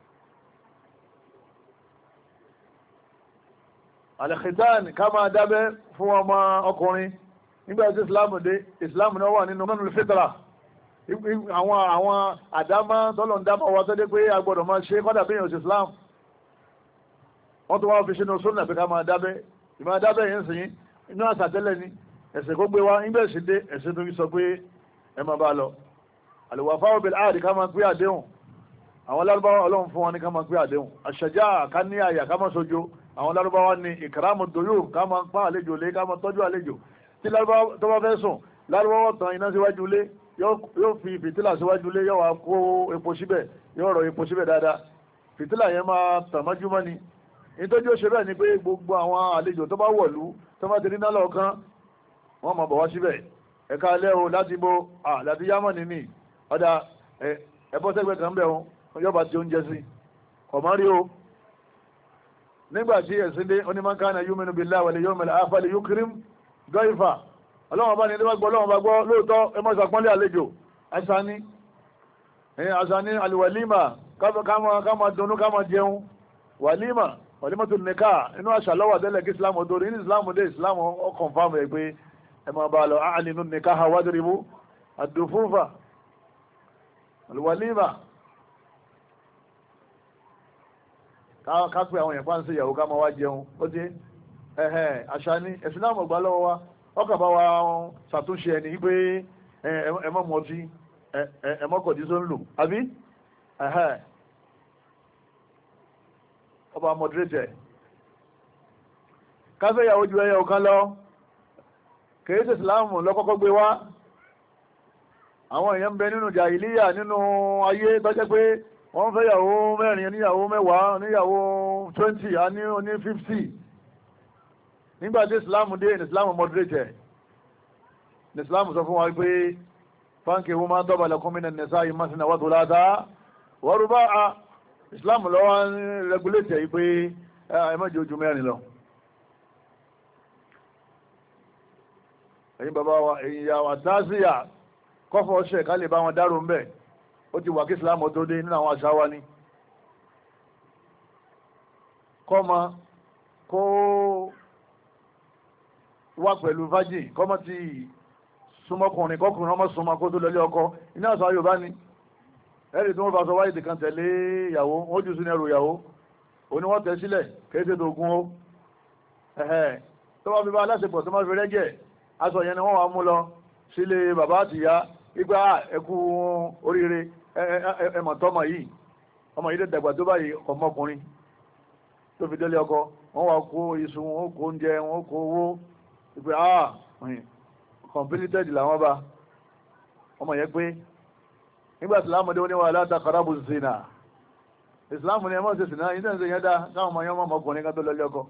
S2: alẹ́kìtàn ká máa dábẹ́ fún ọmọ ọkùnrin nígbà tí islam dé islam náà wà nínú mọ́nù fitra àwọn àwọn àdámá tọ́lọ̀ ń dámọ́ wa tó dé pé a gbọ́dọ̀ máa ṣe kọ́dà bí èèyàn sí islam wọ́n tó wá fi ṣe ní sunna pé ká máa dábẹ́ ìmáa dábẹ́ yẹn sìn inú àṣà tẹ́lẹ̀ ni ẹ̀sìn kó gbé wa nígbà èsì dé ẹ̀sìn tó fi sọ pé ẹ máa bá lọ al-wafa'u bil ahd ká máa pé àdéhùn àwọn lárúbáwá ọlọ́run fún wọn ní ká máa pé àdéhùn ash-shaja'a ká ní àyà ká máa sojo àwọn lárúbáwá ní ìkàràmù dòyò ká máa pa àlejò lé ká máa tọ́jú àlejò tí lárúbáwá tó bá fẹ́ sùn lárúbáwá tan iná síwájú lé yóò fi fìtílà síwájú lé yóò wá kó epo síbẹ̀ yóò rọ epo síbẹ̀ dáadáa fìtílà yẹn máa tàn mọ́júmọ́ ni nítorí ó ṣe bẹ́ẹ̀ ni pé gbogbo àwọn àlejò tó bá wọ̀lú tó bá ti ní náà lọ́ọ̀kan wọ́n máa bọ̀ wá síbẹ̀ ẹ̀ka alẹ́ o láti bo à láti yámọ̀ nìní ọ̀dà ẹ̀bọ́ sẹ́gbẹ̀ẹ́ kan bẹ̀ wọn yọba ti oúnjẹ sí kọ̀mọ́rí o nígbà tí ẹ̀sìn dé onímọ̀ kan náà yuminu billahi wal yawmil akhir yukrim dayfa ọlọ́wọ́n bá ní ilé bá gbọ́ ọlọ́wọ́n bá gbọ́ lóòótọ́ ẹ máa ṣàpọ́nlé àlejò asani asani aliwalima ká máa dunnú ká máa jẹun walima walimatu nikah inú àṣà lọ́wọ́ àtẹ́lẹ̀ kí islam odò ní islam dé islam ó kọ̀nfàmù ẹ̀ pé ẹ máa bá lọ a'linu nikaha wadribu ad-dufufa alwalima ká pé àwọn èèyàn bá ń ṣe ìyàwó ká máa wá jẹun ó dé ẹ̀hẹ̀ àṣà ní ẹ̀sìn náà mọ̀ gbá lọ́wọ́ wa ọkà bá wa ṣàtúnṣe ẹni pé ẹ mọ́ mọ́tí ẹ mọ́ kọ̀dí tó ń lò àbí ẹ̀hẹ̀ ọba mọ̀dírẹ́tẹ̀ káfẹ́ ìyàwó ju ẹyẹ ọ̀kan lọ kèé sí ìsìláàmù lọ́kọ́kọ́ gbé wá àwọn èèyàn ń bẹ nínú jàhílíyà nínú ayé tọ́jẹ́ pé wọ́n fẹ́ ìyàwó mẹ́rin níyàwó mẹ́wàá níyàwó twenty àní oní fifty nígbà tí ìsìláàmù dé ní ìsìláàmù mọ̀dírẹ́tẹ̀ ní ìsìláàmù sọ fún wa pé fankihu ma taba lakum minan nisa'i masna wa thulatha wa ruba'a. Islam lọ́wọ́ ń regulate yìí pé ẹ má jẹ́ ojú mẹ́rin lọ. ẹ̀yin bàbá wa ẹ̀yin ìyá wa tásíyà kọ́fọ́ ṣe ká lè bá wọn dárò ń bẹ̀ ó ti wà kí Islam tó dé nínú àwọn àṣà wa ni. kọ́mọ kó wá pẹ̀lú virgin kọ́mọ ti súnmọ́kùnrin kọ́kùnrin ọmọ súnmọ́ kó tó lọlé ọkọ iná àṣà Yorùbá ni. ẹ̀rì tí wọ́n bá sọ wáyé ti kan tẹ̀lé ìyàwó wọ́n jù sí ní ẹrù ìyàwó òní wọ́n tẹ̀ sílẹ̀ kéèké tó gún ó ẹ̀hẹ́ tó wọ́n fi bá aláṣepọ̀ tó máa fi rẹ́jẹ̀ aṣọ yẹn ni wọ́n wá mú lọ sílé bàbá àtìyá ipa ẹkú oríire ẹmọ̀ tọ́mọ yìí ọmọ yìí lè dàgbà tó báyìí ọmọkùnrin tó fi délé ọkọ wọ́n wá kó iṣu wọn kó oúnjẹ wọn kó owó ipa ah completed làwọn bá ọmọ yẹn pé nígbà ìsìláàmù dé ó ní wà la taqrabu zina ìsìláàmù ní ẹmọ́ ìsìnà ìdẹ́nsẹ̀ yẹn dá káwọn ọmọ yẹn mọ́ ọkùnrin kan tó lọ lẹ́ọkọ.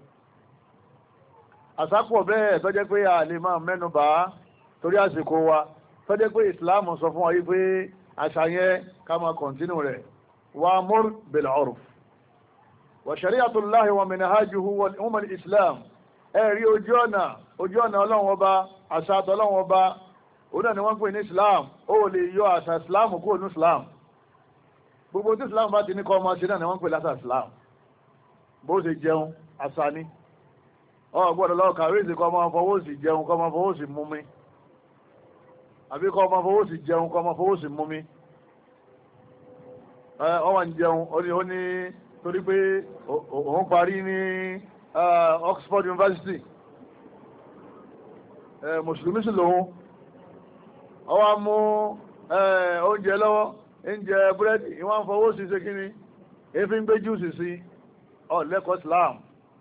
S2: àsápọ̀ bẹ́ẹ̀ tó jẹ́ pé a lè máa mẹ́nu bà á torí àsìkò wa tó jẹ́ pé ìsìláàmù sọ fún wa yí pé àṣà yẹn ká máa kọ̀ntínú rẹ̀ wa'mur bil 'urf wa shari'atullahi wa minhajuhu huwa al-islam ẹ̀rí ojú ọ̀nà ojú ọ̀nà ọlọ́run ọba àṣà àtọ́lọ́run ọba òun náà ni wọ́n ń pè ní islam ó lè yọ àṣà islam kúrò ní islam gbogbo tí islam bá ti ní kọ́ ọmọ ṣe náà ni wọ́n ń pè láṣà islam bó ṣe jẹun àṣà ni ọ gbọ́dọ̀ lọ́wọ́ kàwé sí kọ́ ọmọ fọwọ́ sí jẹun kọ́ ọmọ fọwọ́ sí mú mi àbí kọ́ ọmọ fọwọ́ sí jẹun kọ́ ọmọ fọwọ́ sí mú mi ọ wà ń jẹun ó ní torí pé òun parí ní Oxford University mùsùlùmí sì lòun ó wá mú oúnjẹ lọ́wọ́ oúnjẹ búrẹ́dì ìwọ́n fọwọ́ sí ṣe kí ni èéfín ń gbé júùsì sí ọ̀lẹ́kọ̀ọ́ Islam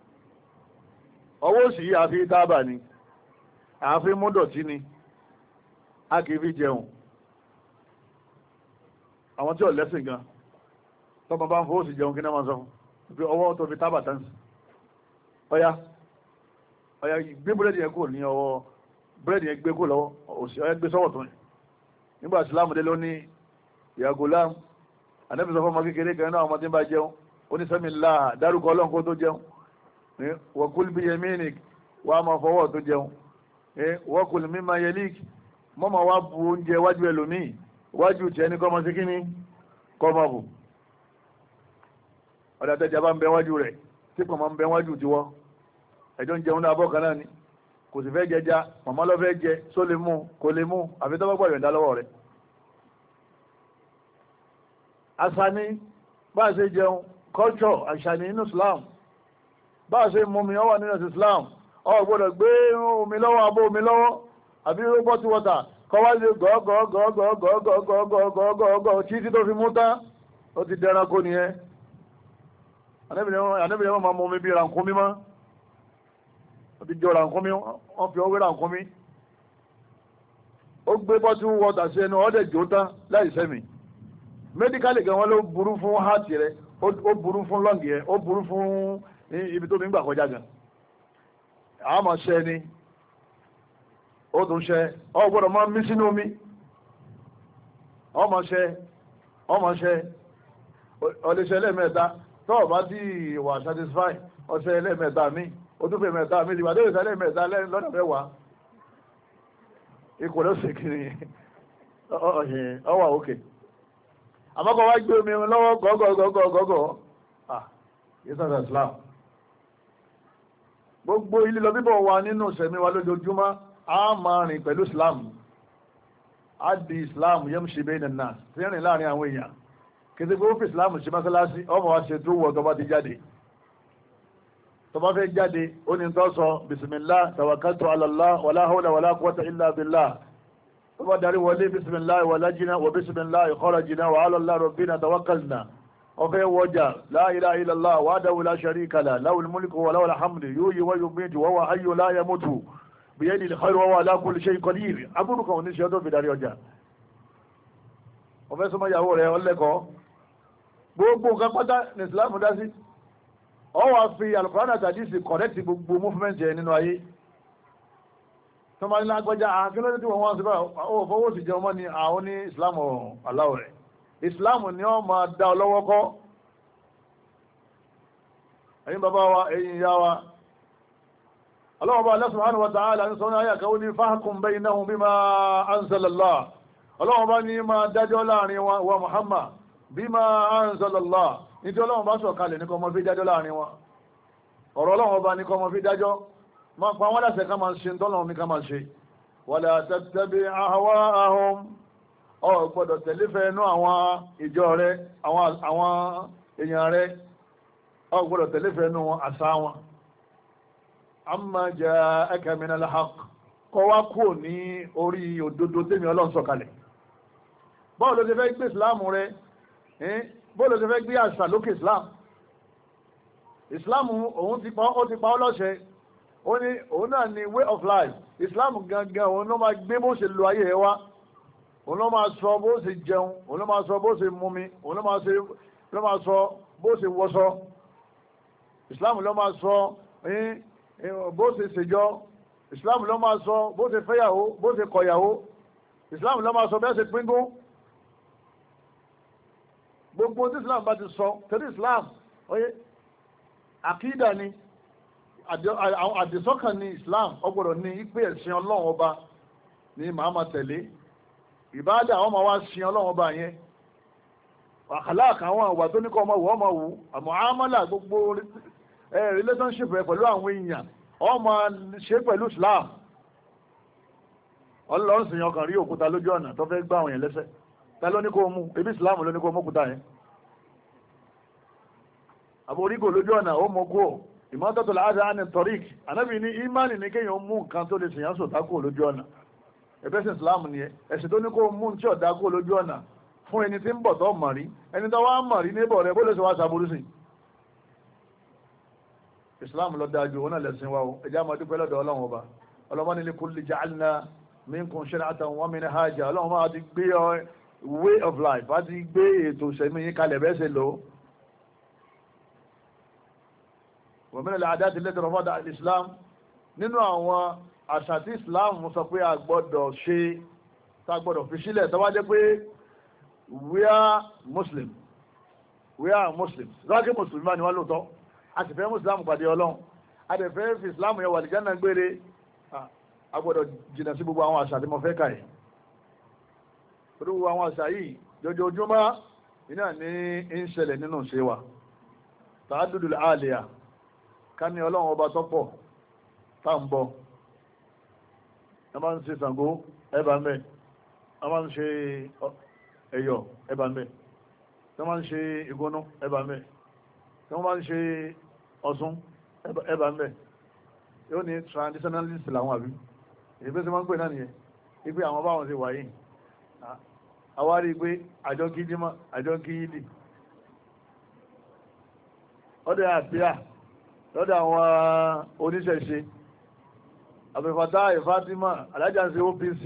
S2: ọwọ́ sí àfi tábà ni àfi múdọ̀tí ni a kì í fi jẹun àwọn tí ò lẹ́sìn gan tọ́mọ bá ń fọwọ́ sí jẹun kí náà máa sọ pé ọwọ́ tó fi tábà tán sí ọya ọya gbé búrẹ́dì yẹn kò ní ọwọ́ búrẹ́dì yẹn gbé kó lọ́wọ́ òsì ọya gbé sọ́wọ́ tó ní nígbà ìsìláàmù dé lóní ya gulam Ànábì sọ fún ọmọ kékeré kan náà ọmọdé bá jẹun ó ní sẹ́mìlá dárúkọ ọlọ́run kó tó jẹun wa kul bi yaminik wà á máa fọwọ́ tó jẹun wa kul mimma yalik mọ́mọ́ wá bu oúnjẹ wájú ẹlòmíì wájú tiẹ̀ ní kọ́mọ sí kíní kọ́mọ bù ọ̀dà tẹ́jà bá ń bẹ wájú rẹ̀ tí pọ̀ máa ń bẹ wájú tiwọ́ ẹjọ́ ń jẹun náà bọ́ kan náà ni kò sì fẹ́ jẹja màmá lọ́ fẹ́ jẹ só lè mú kò lè mú àfi tó bá gbọ́ ìrìndá lọ́wọ́ rẹ̀. àṣà ni bá a ṣe jẹun culture àṣà ni inú Islam bá a ṣe mú mi ọwọ́ nínú Islam ọ gbọ́dọ̀ gbé omi lọ́wọ́ abó omi lọ́wọ́ àbí bọ́tù wọ́tà kọ́ wá lè gọ́gọ́gọ́gọ́gọ́gọ́gọ́gọ́gọ́ títí tó fi mú tán ó ti dẹran kó nìyẹn ànábìyàn wọn máa mú omi bí rànkúnmí mọ́ ó ti jọ rànkúnmí wọ́n fi ọwé rànkúnmí ó gbé bọ́tù wọ́tà sí ẹnu ọ̀dẹ̀ jò tán láì sẹ́mi mẹ́díkálì gan wọn ló burú fún háàtì rẹ ó burú fún lọ́ǹgì rẹ ó burú fún ibi tó mi ń gbà kọjá gan àmọ́ ṣẹ́ ni ó tún ṣẹ́ ọ gbọ́dọ̀ máa mí sínú omi ọmọ ṣẹ́ ọmọ ṣẹ́ ọlẹ́ṣẹ́ lẹ́ẹ̀mẹ́ta tọ́ọ̀ bá tí wà satisfy ọṣẹ́ lẹ́ẹ̀mẹ́ta mi ó tún fẹ́ mẹ́ta mi ìgbà tó ìṣẹ́ lẹ́ẹ̀mẹ́ta lọ́nà mẹ́wàá ikú ló ṣe kiri ọwà òkè àmọ́kọ̀ wá gbé omi lọ́wọ́ gọ́gọ́gọ́gọ́gọ́ ah yíṣàṣà Islam gbogbo ilé lọ bíbọ̀ wa nínú ìṣẹ̀mí wa lójoojúmọ́ a máa rìn pẹ̀lú Islam a di Islam yamshi bayna an-nas tí rìn láàrin àwọn èèyàn kìí pé ó fi Islam ṣe mọ́sálásí ọmọ wa ṣe tó wọ tó bá ti jáde tó bá fẹ́ jáde ó ní tó sọ bismillah tawakkaltu ala Allah wala hawla wala quwwata illa billah tó bá darí wọlé bismillah walajna wa bismillah kharajna wa ala Allah rabbina tawakkalna ọfẹ́ wọjà la ilaha illallah wahdahu la sharika lahu lahul mulku wa lahul hamdu yuhyi wa yumiitu wa huwa hayyun la yamutu biyadihil khayru wa huwa ala kulli shay'in qadir agbóhùn kan ní ṣe ọdún fi darí ọjà ọfẹ́ sọmọ ìyàwó rẹ̀ ọlẹ́kọ̀ọ́ gbogbo nǹkan pátá ní Islam dá sí ọ wá fi Al-Qur'an àti hadisi kọ̀rẹ́tì gbogbo movement ẹ̀ nínú ayé tó máa ń lágbọ́já àkílódé tí wọ́n wọ́n sí bá ó fọwọ́ sí jẹun mọ́ ni àwọn ní islam aláwọ̀ rẹ̀ islam ni wọ́n máa dá ọ lọ́wọ́ kọ́. ẹ̀yin bàbá wa ẹ̀yin ìyá wa Allah bá Allah subhanahu wa ta'ala ń sọ ní ayà kan ó ní fahkum baynahum bima anzalallah Allah bá ní máa dájọ́ láàrin wa Muhammad bima anzalallah ní tí Ọlọ́run bá sọ kalẹ̀ ní kó máa fi dájọ́ láàrin wọn ọ̀rọ̀ Ọlọ́run bá ní kó máa fi dájọ́ máa pa wọ́n láṣẹ ká máa ṣe tọ́lọ́run ní ká máa ṣe wala tattabi ahwa'ahum ọ gbọ́dọ̀ tẹ̀lé fẹ́nu àwọn ìjọ rẹ̀ àwọn èèyàn rẹ̀ ọ gbọ́dọ̀ tẹ̀lé fẹ́nu wọn àṣà wọn amma ja'aka minal haqq kọ́ wá kúrò ní orí òdodo tèmi Ọlọ́run sọ̀kalẹ̀ bọ́ọ̀ ló ti fẹ́ gbé ìsìláàmù rẹ̀ bọ́ọ̀ ló ti fẹ́ gbé àṣà lókè ìsìláàmù ìsìláàmù òun ti pa ó ti pa ọ́ lọ́ṣẹ ó ní òun náà ni way of life ìsìláàmù gangan òun ló máa gbé bó ṣe lo ayé ẹ wá òun ló máa sọ bó ṣe jẹun òun ló máa sọ bó ṣe mumi òun ló máa sọ bó ṣe wọṣọ ìsìláàmù ló máa sọ bó ṣe ṣèjọ ìsìláàmù ló máa sọ bó ṣe fẹ́yàwó bó ṣe kọ̀yàwó ìsìláàmù ló máa sọ bẹ́ẹ̀ ṣe píngún gbogbo tí ìsìláàmù bá ti sọ torí ìsìláàmù oye àkídà ni àdìsọ́kàn ní islam ọgbọ̀dọ̀ ní ipé ẹ̀sìn ọlọ́run ọba ní màáma tẹ̀lé ìbáàdà àwọn ọmọ wa sin ọlọ́run ọba yẹn àkàláàkà àwọn àwà tó ní kọ́ ọmọ wù ọmọ wù àmọ́ àmàlà gbogbo relationship rẹ pẹ̀lú àwọn èèyàn ọmọ ṣe pẹ̀lú islam ọlọ́run sì yan kàn rí òkúta lójú ọ̀nà tó fẹ́ gbá àwọn yẹn lẹ́sẹ̀ ta ló ní kó mú ebi islam ló ní kó mú òkúta yẹn àbò orígò lójú ọ̀nà ó mọ kó ìmọ́tọ́tò láàdá ní tọ́rík anábì ní ìmánì ní kéèyàn mú nǹkan tó lè sèyàn sọ̀tá kó lójú ọ̀nà ẹ̀bẹ́sìn islam ni ẹ ẹ̀sìn tó ní kó mú tí ọ̀dá kó lójú ọ̀nà fún ẹni tí ń bọ̀ tó mọ̀ rí ẹni tó wá mọ̀ rí níbọ̀ rẹ bó lè sọ wá sàbúrú sí islam lọ dájú òun náà lẹ̀sìn wa o ẹjá máa dúpẹ́ lọ́dọ̀ ọlọ́run ọba ọlọ́mọ ní likulli ja'alna minkum shir'atan wa minhaja ọlọ́run máa ti gbé way of life á ti gbé ètò ìṣẹ̀mí yín kalẹ̀ bẹ́ẹ̀ ṣe lò ó ومن العادات التي رفضها الإسلام nínú àwọn àṣà tí islam sọ pé a gbọ́dọ̀ ṣe tá gbọ́dọ̀ fi sílẹ̀ tó wá jẹ́ pé we are muslim we are muslims rákì muslim bá ní wá lóòótọ́ a sì fẹ́ muslim pàdé ọlọ́run a dẹ̀ fẹ́ fi islam yẹ wà lìjánà gbére a gbọ́dọ̀ jìnà sí gbogbo àwọn àṣà tí mo fẹ́ kà yìí pẹ̀lú àwọn àṣà yìí jọjọjúmọ́ iná ní ń ṣẹlẹ̀ nínú ṣe wa ta'addudul aliya ká ní ọlọ́run ọba tọ́pọ̀ tá ń bọ̀ ẹ máa ń ṣe Ṣàngó ẹbà ń bẹ̀ ẹ máa ń ṣe Ẹ̀yọ̀ ẹbà ń bẹ̀ ẹ máa ń ṣe Ìgúnnú ẹbà ń bẹ̀ ẹ máa ń ṣe Ọ̀ṣun ẹbà ń bẹ̀ yóò ní traditionalist làwọn àbí èyí pé ṣe máa ń pè náà nìyẹn wípé àwọn báwọn ṣe wà yìí àwárí pé àjọ kí jímọ̀ àjọ kí yídì ọdẹ àpíà lọ́dọ̀ àwọn oníṣẹ̀ṣe àbẹ̀fàtà ìfátímà alájàǹsẹ̀ O P C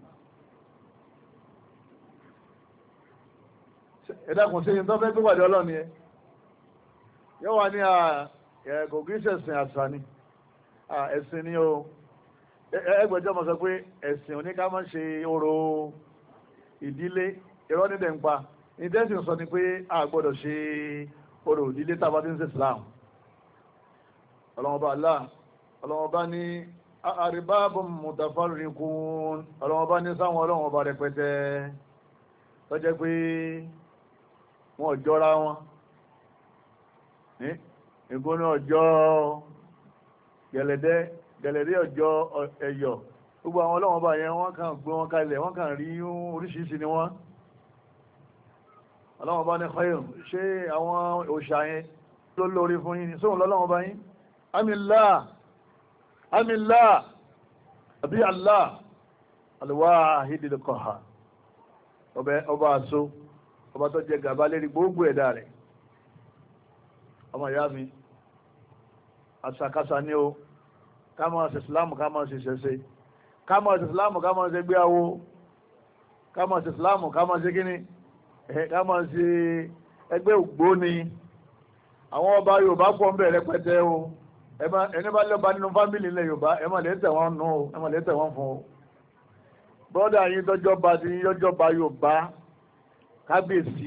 S2: ẹ̀dàkùn sí tó fẹ́ tó pàdé ọlọ́ni ẹ yóò wà ní kò kí ṣẹ̀sìn àṣà ni ẹ̀sìn ni o ẹgbẹ̀jọ́ mọ̀ sọ pé ẹ̀sìn oníká máa ń ṣe orò ìdílé irọ́ nídẹ̀ ń pa ìdẹ́sìn sọ ni pé a gbọ́dọ̀ ṣe orò ìdílé tàbá tí ń ṣe Islam ọlọ́mọba Allah ọlọ́mọba ní àríbábùn mutafarriqun ọlọ́mọba ní sáwọn ọlọ́mọba rẹpẹtẹ tó jẹ́ pé wọ́n jọra wọn Ìgúnnú ọjọ́ gẹ̀lẹ̀dẹ́ gẹ̀lẹ̀dẹ́ ọjọ́ Ẹ̀yọ̀ gbogbo àwọn ọlọ́mọba yẹn wọ́n kàn gbé wọn kalẹ̀ wọ́n kàn rí oríṣiríṣi ni wọ́n ọlọ́mọba ní khayr ṣé àwọn òòṣà yẹn ló lórí fún yín sóhun lọ́lọ́mọba yín amìlá amìlá àbí Allah al-wahidil qahhar ọba àṣó ọba tó jẹ gàbá lérí gbogbo ẹ̀dá rẹ̀ ọmọ ìyá mi àṣàkáṣà ní o ká máa ṣe ìsìláàmù ká máa ṣe ṣẹṣẹ ká máa ṣe ìsìláàmù ká máa ṣe gbéyàwó ká máa ṣe ìsìláàmù ká máa ṣe kíní ká máa ṣe ẹgbẹ́ ògbóni àwọn ọba Yorùbá pọ̀ ń bẹ̀rẹ̀ pẹ́tẹ́ o ẹni bá lọ́ba nínú fámìlì ilẹ̀ Yorùbá ẹ má lè tẹ̀ wọ́n nù ó ẹ má lè tẹ̀ wọ́n fún ó bọ́dà yín tọ́jọ́ba ti yọjọ́ba Yorùbá kábíyèsí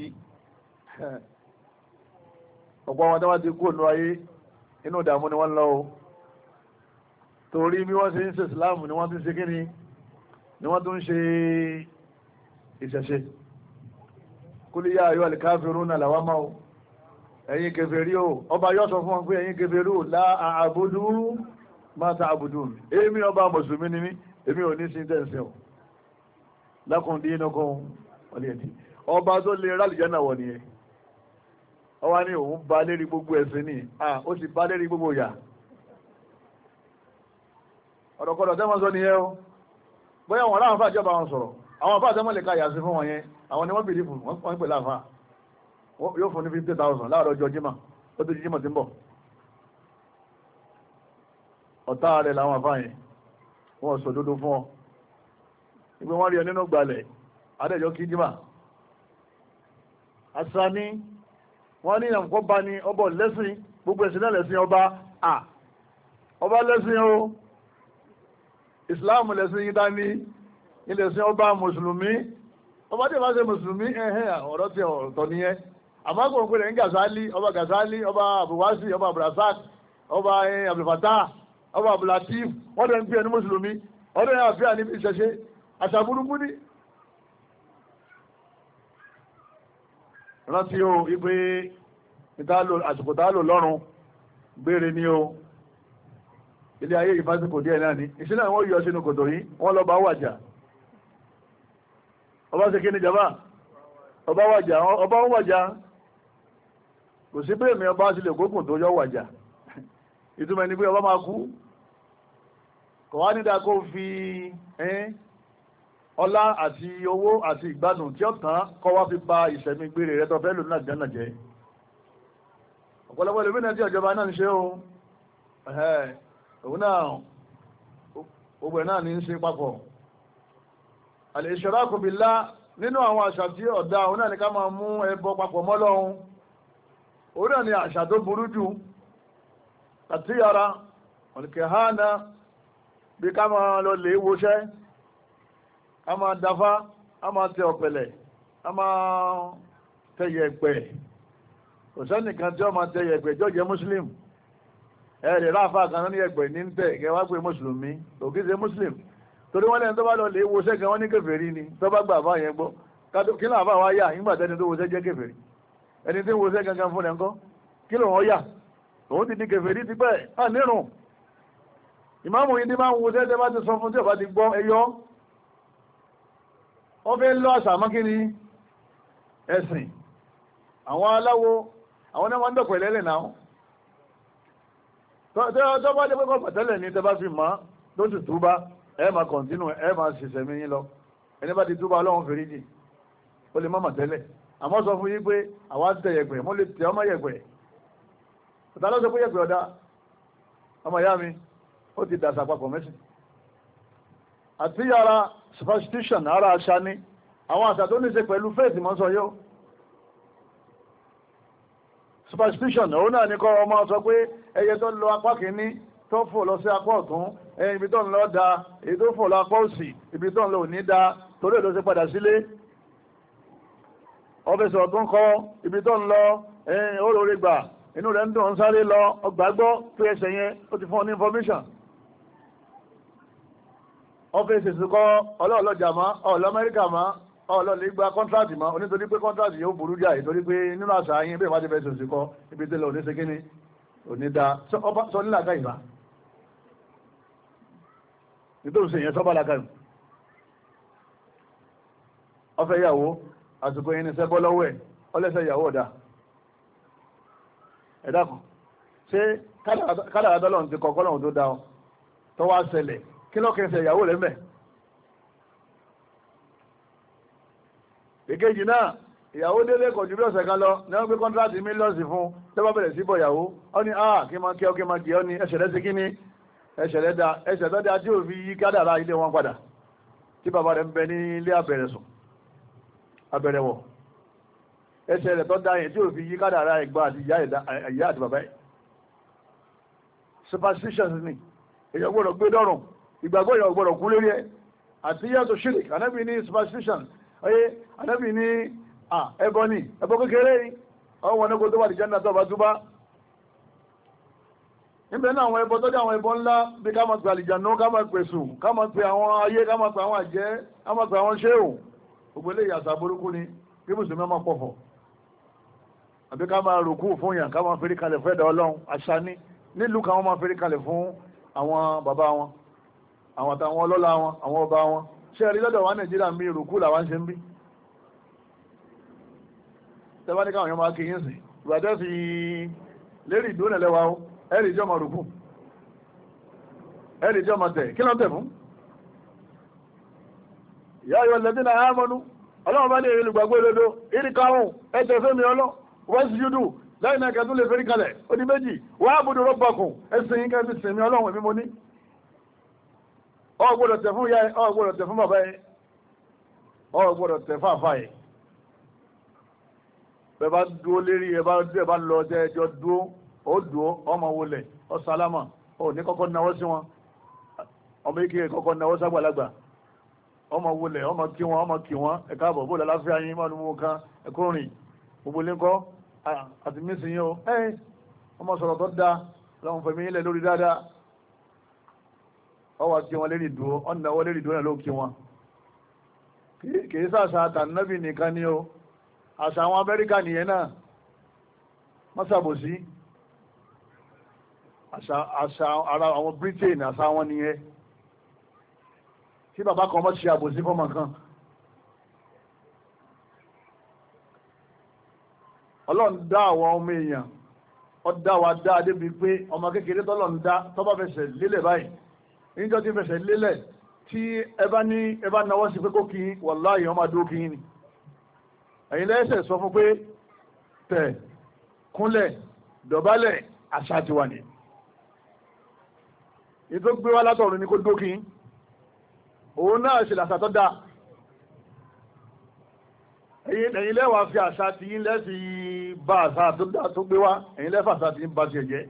S2: ọ̀pọ̀ àwọn tó wá ti kú ònú ayé inú ìdààmú ni wọ́n lọ o torí bí wọ́n ṣe ń ṣe Islam ni wọ́n ti ṣe kíni ni wọ́n tún ń ṣe ìṣẹ̀ṣe kúlíyà ayọ́ al-kafiruna làwọn máa o ẹ̀yin kèfèrí o ọba yọ́ sọ fún wọn pé ẹ̀yin kèfèrí o la a'budu ma ta'budun èmi ọba mùsùlùmí ni mí èmi ò ní sí tẹ̀sí o lakum dinukum waliyadin ọba tó lè rálìjẹ́ náà wọ̀ nìyẹn ọwá ní òun bá lérí gbogbo ẹ̀sìn ní à ó sì bá lérí gbogbo ìyà ọ̀rọ̀kọ̀rọ̀ tẹ́mọ̀ sọ nìyẹn o bóyá wọn láwọn fà jọba wọn sọ̀rọ̀ àwọn fà tẹ́mọ̀ lè ka yà sí fún wọn yẹn àwọn ni wọ́n bìí fún wọn pè láàfà yóò fún ní fifty thousand láàárọ̀ ọjọ́ jímọ̀ ó tó jímọ̀ tí ń bọ̀ ọ̀tá rẹ̀ làwọn àfà yẹn wọ́n sọ dúdú fún ọ ìgbé wọn rí ẹ nínú gbalẹ̀ adẹ́jọ́ kí jímọ̀ asani wọ́n ní ìyàmùkọ́ bá ní ọbọ̀ lẹ́sìn gbogbo ẹ̀sìn náà lẹ́sìn ọba à ọba lẹ́sìn o ìsìláàmù lẹ́sìn yí dání ilẹ̀sìn ọba mùsùlùmí ọba tí ìbá ṣe mùsùlùmí ẹ̀hẹ́ ọ̀rọ̀ tí ọ̀tọ̀ nìyẹn àmọ́kùnrin pé ní Gàzálì ọba Gàzálì ọba Abdulwasi ọba Abdulrazak ọba Abdulfatah ọba Abdulatif wọ́n dẹ̀ ń pè ní mùsùlùmí wọ́n dẹ̀ ń àfíà níbi ìṣẹ̀ṣe àṣàbúrúkú ní rántí o ipé àsìkò tààlò lọ́rùn gbére ní o ilé ayé ìfásitì díẹ̀ náà ní ìṣẹ́lẹ̀ wọ́n yọ sínú kòtò yìí wọ́n lọ bá wàjà ọba ṣe kí ní jàmbá ọba wàjà ọba ń wàjà kò sí pé èmi ọba sílẹ̀ gógùn tó yọ wàjà ìtumọ̀ ẹni pé ọba máa kú kò wá nídà kó fi ọlá àti owó àti ìgbádùn tí ó tán kọ́ wá fi ba ìṣẹ̀mí gbére rẹ̀ tó fẹ́ lò náà jẹ́nà jẹ́ ọ̀pọ̀lọpọ̀ ìlú náà tí ìjọba náà ń ṣe ohun òun náà gbogbo ẹ̀ náà ní ń ṣe papọ̀ al-ishraku billah nínú àwọn àṣà tí ọ̀dá òun náà ní ká máa mú ẹbọ papọ̀ mọ́lọ́hun òun náà ní àṣà tó burú jù àti yàrá al-kahana bí ká máa lọ lè wọṣẹ́ a máa dáfá a máa tẹ ọ̀pẹ̀lẹ̀ a máa tẹ yẹ̀pẹ̀ kò sẹ́nìkan tí ó máa tẹ yẹ̀pẹ̀ tí ó jẹ́ muslim ẹ̀rẹ̀ ráfà kan ní yẹ̀pẹ̀ ní tẹ̀ kẹwàá pé mùsùlùmí òkè ṣe muslim torí wọ́n lẹ́nu tó bá lọ lè wo sẹ́kẹ̀ wọ́n ní kèfèrí ni tó bá gbà fáyẹn gbọ́ kí náà fáwọn ayà nígbà tẹ́ni tó wo sẹ́ jẹ́ kèfèrí ẹni tí ń wo sẹ́ gangan fún ẹ̀ńkọ́ kí ló wọ́n yà òun ti di kèfèrí ti pẹ́ à nírun ìmáàmù yìí ti máa ń wo sẹ́ tẹ́ bá ti sọ fún tí ò bá ti gbọ́ ẹyọ wọ́n fẹ́ lọ àṣà mọ́kíní ẹ̀sìn àwọn aláwo àwọn náà wọ́n ń dọ̀pẹ̀ lẹ́lẹ̀ náà tó bá dé pẹ́kọ̀ pẹ̀tẹ́lẹ̀ ní tẹ́bá fi máa tó sì túbá ẹ máa kọ̀ntínú ẹ máa ṣiṣẹ́ mi yín lọ ẹni bá ti túbá ọlọ́run fèrè jì ó lè má mà tẹ́lẹ̀ àmọ́ sọ fún yín pé àwa tẹ yẹ̀pẹ̀ mo lè tẹ ọmọ yẹ̀pẹ̀ ọ̀tá lọ́sọ pé yẹ̀pẹ̀ ọ̀dá ọmọ ìyá mi ó ti dàsà papọ̀ mẹ́sìn àti yàrá superstition ara àṣà ni àwọn àṣà tó ní ṣe pẹ̀lú faith mọ́ sọ yóò superstition òun náà ní kọ́ ọmọ sọ pé ẹyẹ tó lọ apá kìíní tó fò lọ sí apá ọ̀tún ẹyin ibi tó ń lọ da èyí tó fò lọ apá òsì ibi tó ń lọ òní da torí èdè ó ṣe padà sílé ọ́fíìsì ọ̀tún kọ́ ibi tó ń lọ ẹyin olórí gbà inú rẹ̀ ń dùn ń sáré lọ ọgbàgbọ́ pé ẹsẹ̀ yẹn ó ti fún ọ ní information ọ́fíìsì kọ́ ọlọ́ọ̀lọ́jà má ọ̀lọ́ amẹ́ríkà má ọlọ́ọ̀lẹ́ gba kọ́ntrátì má onítorí pé kọ́ntrátì yóò burú jáì torí pé nínú àṣà yín bí ìwádìí fẹ́ sòsì kọ́ ibi tí lọ òní ṣe kíní òní da sọ nílà ká ìbá nítorí sèyàn sọ́bà lákàá ọfẹ́ ìyàwó àsìkò yìí ní sẹ́bọ́ lọ́wọ́ ẹ̀ ọlẹ́sẹ̀ ìyàwó ọ̀dá ẹ̀dàkùn ṣé kádàrá tọ́lọ́run ti kọ́kọ́ lọ́run tó dá ọ tó wá ṣẹlẹ̀ kí lọ́kẹsẹ̀ ìyàwó rẹ̀ mẹ́ èkejì náà ìyàwó délé kò jù bí ọ̀sẹ̀ kan lọ ní wọ́n gbé kọ́ntrátì mílíọ̀sì fún tó bá bẹ̀rẹ̀ sí bọ̀ ìyàwó ọ ní ah kí máa kí ọ kí máa kí ọ ní ẹsẹ̀ rẹ̀ sí kí ní ẹsẹ̀ rẹ̀ da ẹsẹ̀ tó dá tí ò fi yí kádàrá ilé wọn padà tí bàbá rẹ̀ ń bẹ ní ilé abẹ̀rẹ̀ sùn abẹ̀rẹ̀ wọ̀ ẹsẹ̀ rẹ̀ tó dá yẹn tí ò fi yí kádàrá ẹ̀gbọ́n àti ìyá àti bàbá ẹ̀ superstitions ni èyàn gbọ́dọ̀ gbé dọ́rùn ìgbàgbọ́ èyàn gbọ́dọ̀ kú lérí ẹ̀ àti yàtọ̀ shirk anábì ní superstition ọyẹ anábì ní ẹbọ ní ẹbọ kékeré ọwọ́ ní kó tó wà ní jẹ́nà tó bá túbá níbẹ̀ náà àwọn ẹbọ tó jẹ́ àwọn ẹbọ ńlá bí ká máa pè àlìjànú ká máa pè sùn ká máa pè àwọn ayé ká máa pè àwọn àjẹ́ ká máa pè àwọn ṣéhù gbogbo eléyìí àṣà burúkú ni kí mùsùlùmí máa pọ̀fọ̀ àbí ká máa rùkú fún yàn ká máa fẹ́rí kalẹ̀ fún ẹ̀dá ọlọ́run àṣà ní nílùú kan wọ́n máa fẹ́rí kalẹ̀ fún àwọn bàbá wọn àwọn àtàwọn ọlọ́lá wọn àwọn ọba wọn ṣé ẹ̀rí lọ́dọ̀ wa nàìjíríà mi rùkú làwọn ṣe ń bí tẹ́bá ní káwọn yẹn máa kí yín sìn ìbàdẹ́ fi lérí ìdúnà lẹ́wà ó ẹ̀rí ìjọ máa rùkú ẹ̀rí ìjọ máa tẹ̀ kí ló ń tẹ̀ fún ìyá ayọ̀ lẹ́bí náà á mọ́nú ọlọ́run bá ní èrè olùgbàgbọ́ òdodo ìrì karùn-ún ẹ̀tẹ̀ fẹ́mi ọlọ́ wọ́n sì yúdù lẹ́yìn náà kẹ́tún lè fẹ́rí kalẹ̀ ó di méjì wọ́n á bùdó rọ́bàkùn ẹ̀sìn yín kẹ́bí sèmi ọlọ́run èmi mo ní ọ gbọ́dọ̀ tẹ̀ fún ìyá ẹ ọ gbọ́dọ̀ tẹ̀ fún bàbá ẹ ọ gbọ́dọ̀ tẹ̀ fún àfà ẹ bẹ́ẹ̀ bá dúró lérí ẹ bá dúró ẹ bá lọ ọjọ́ ẹjọ́ dúró ó dúró ọmọ wọlé ọ sálámà ó ní kọ́kọ́ náwó sí wọn ọmọ ike kọ́kọ́ náwó ságbàlagbà ọmọ wọlé ọmọ kí wọn ọmọ kí wọn ẹ káàbọ̀ bó lálàáfíà yín máa nu mú kan ẹkọ rìn gbogbo ilé ńkọ́ àti mísìn yín o ẹ ọmọ sọ̀rọ̀ tó dáa lọ́wọ́n fẹ̀mí ilẹ̀ lórí dáadáa ọwọ́ kí wọn lérí dúró ọ̀nà wọ́n lérí dúró náà ló kí wọn kìí sàṣà àtànábì nìkan ni o àṣà àwọn Amẹ́ríkà nìyẹn náà mọ́sàbòsí àṣà ara àwọn Britain àṣà wọn nìyẹn tí bàbá kan mọ́ ṣe àbòsí fọ́mọ kan ọlọ́run dá àwọn ọmọ èèyàn ó dá wa dá débi pé ọmọ kékeré tọ́lọ́run dá tó bá fẹsẹ̀ lélẹ̀ báyìí níjọ́ tí fẹsẹ̀ lélẹ̀ tí ẹ bá ní ẹ bá náwó sí pé kó kí wàláhì ọmọ àdó kí ni ẹ̀yin lẹ́sẹ̀ sọ fún pé tẹ̀ kúnlẹ̀ dọ̀bálẹ̀ àṣà ti wà ní ètò gbé wá látọ̀run ní kó dó kí òun náà ṣe làṣà tó dáa ẹ̀yin lẹ́wàá fi àṣà tí yín lẹ́sì bá àṣà tó dáa tó gbé wá ẹ̀yin lẹ́fà àṣà tí yín bá ti ẹ̀jẹ́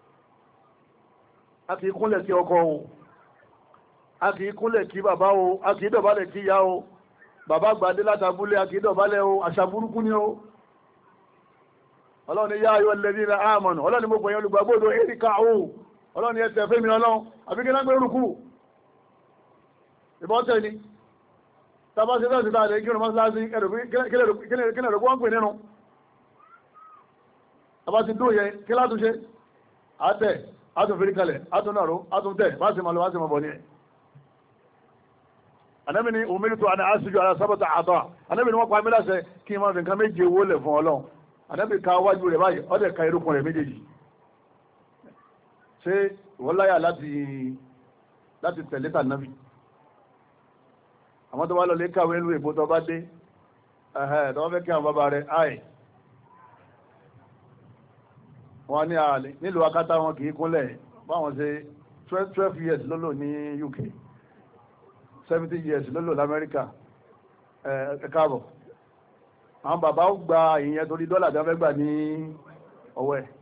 S2: a kì í kúnlẹ̀ kí ọkọ o a kì í kúnlẹ̀ kí bàbá o a kì í dọ̀bálẹ̀ kí ìyá o bàbá gbadé látàbúlé a kì í dọ̀bálẹ̀ o àṣà burúkú ni o ọlọ́run ni yá ayọ́ lẹ́bí ra ámọ̀nù ọlọ́run ni mo pè yín olùgbàgbọ́dọ̀ erika o ọlọ́run ni ẹ tẹ̀ fẹ́mi ọlọ́run àbí kí lágbé rúkú ìbọn tẹ̀ ni tàbá ṣe fẹ́sì láàrin kí ọmọ síláṣí kílẹ̀ rẹ̀ wọ́n pè nínú tàbá ti dó yẹ kí látúnṣe àtẹ̀ àtúnfèrí kalẹ̀ àtúnnàró àtúntẹ̀ bá ṣe máa lọ bá ṣe máa bọ̀ ní ẹ̀ Ànábì ni umirtu an asjuda ala sab'ati a'dha Ànábì ni wọ́n pa mílàṣẹ kí n máa fi nǹkan méje owó lẹ̀ fún Ọlọ́run Ànábì ka wájú rẹ̀ báyìí ọdẹ ka irúkun rẹ̀ méjèèjì ṣé ìwọ́n láyà láti láti tẹ̀lé tà nábì àwọn tó wá lọ lè kàwé ìlú èbó tó bá dé ẹ̀hẹ́ tó wọ́n fẹ́ kí àwọn bàbá rẹ̀ áì wọ́n ní ààlè nílùú akátá wọn kìí kúnlẹ̀ báwọn ṣe twelve years lólò ní U K seventy years lólò lamẹ́ríkà ẹ káàbọ̀ àwọn bàbá ó gba ìyẹn torí dọ́là tí wọ́n fẹ́ gbà ní ọwọ́ ẹ̀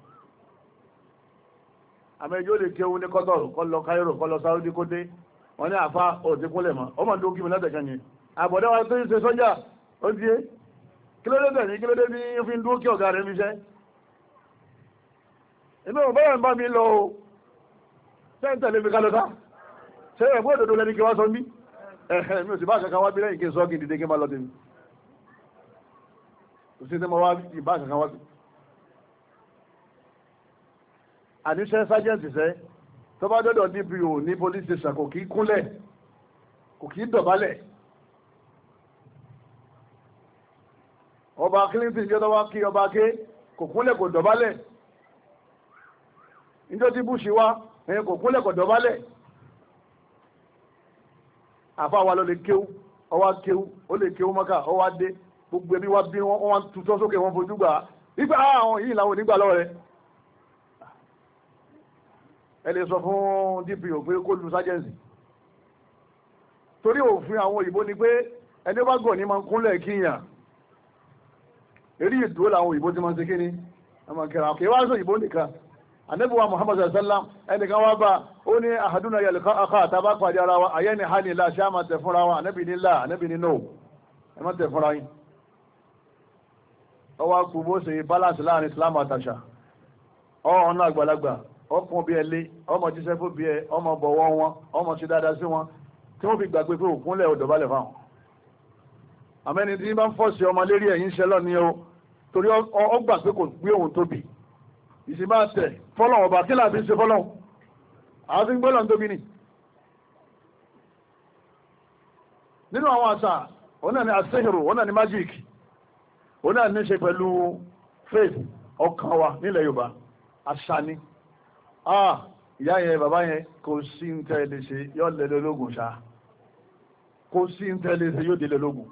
S2: àmẹ́jọ́ lè kéwú ní kọ́tọ̀rù kọ́ lọ Cairo kọ́ lọ Saudi kó dé wọ́n ní àfá òtí kúnlẹ̀ mọ́ ọmọ tó kí mi látẹ̀kẹ́ ni àbọ̀dá wa tó ń ṣe sọ́jà ó ti yé kí ló dé bẹ̀ ní kí ló dé ní fi ń dúró kí ọ̀gá rẹ̀ mi ṣẹ́ inú bẹ́ẹ̀ ń bá mi lọ o sẹ́ńtẹ̀ lè fi ká lọ́ta ṣe ẹ̀kú òdòdó lẹ́ni kí wá sọ bí ẹ̀ẹ́ mi ò sì bá kankan wá bí lẹ́yìn kí n sọ kí n dìde kí n máa lọ tèmi kò sí tí mo wá ìbá kankan wá bí àníṣẹ́ sájẹ́ǹtì sẹ́ tó bá dọ́dọ̀ D P O ní police station kò kí kúnlẹ̀ kò kí dọ̀bálẹ̀ ọba Clinton jẹ́ tọ́wá kí ọba ké kò kúnlẹ̀ kò dọ̀bálẹ̀ níjọ́ tí Bush wá ẹ̀yìn kò kúnlẹ̀ kò dọ̀bálẹ̀ àfáwà ló lè kéwú ọwá kéwú ó lè kéwú mọ́ká ọwá dé gbogbo ẹbí wá bí wọ́n wá tutọ́ sókè wọn fojú gbà nígbà àwọn yìí làwọn onígbà lọ́wọ́ rẹ̀ ẹ lè sọ fún D P O pé kó lu sájẹ́ǹsì torí òfin àwọn òyìnbó ni pé ẹni bá gọ̀ ní máa ń kúnlẹ̀ kíyàn èrí ìdúró làwọn òyìnbó ti máa ń ṣe kíní ọmọ kẹrà kí wá sọ òyìnbó nìkan Ànábì wa Muhammad sallallahu alaihi wasallam ẹnìkan wá bá ó ní ahaduna yalqa akha àtàbá pàdé ara wa ayẹ́ni hàní la ṣe á máa tẹ̀ fúnra wa Ànábì ní là Ànábì ní no ẹ má tẹ̀ fúnra yín. ọwọ́ kú bó ṣe balance láàrin Islam àtàṣà ọ̀nà àgbàlagbà ọkùn bí ẹlé ọmọ jíṣẹ́ fún bí ẹ ọmọ bọ̀wọ́ wọn ọmọ ṣe dáadáa sí wọn tí wọ́n fi gbàgbé pé òkúnlẹ̀ ọ̀dọ̀bálẹ̀ fáwọn. àmẹ́ni tí bá ń fọ́ọ̀sì ọmọ lérí ẹ̀yìn ṣẹlọ ní o torí ọ gbà pé kò gbé òun tóbi ìsìn bá tẹ̀ fọ́lọ́wọ́ bá kí láàbí ṣe fọ́lọ́wọ́ àti gbọ́lọ̀ tóbi ni. nínú àwọn àṣà òun náà ni àṣehìrò òun náà ni magic òun náà ní ṣe pẹ̀lú faith ọkàn wa nílẹ̀ Yorùbá àṣà ni ah ìyá yẹn bàbá yẹn kò sí ń tẹ́lẹ̀ ṣe yóò lẹ́lẹ́ lógún ṣá kò sí ń tẹ́lẹ̀ ṣe yóò délẹ̀ lógún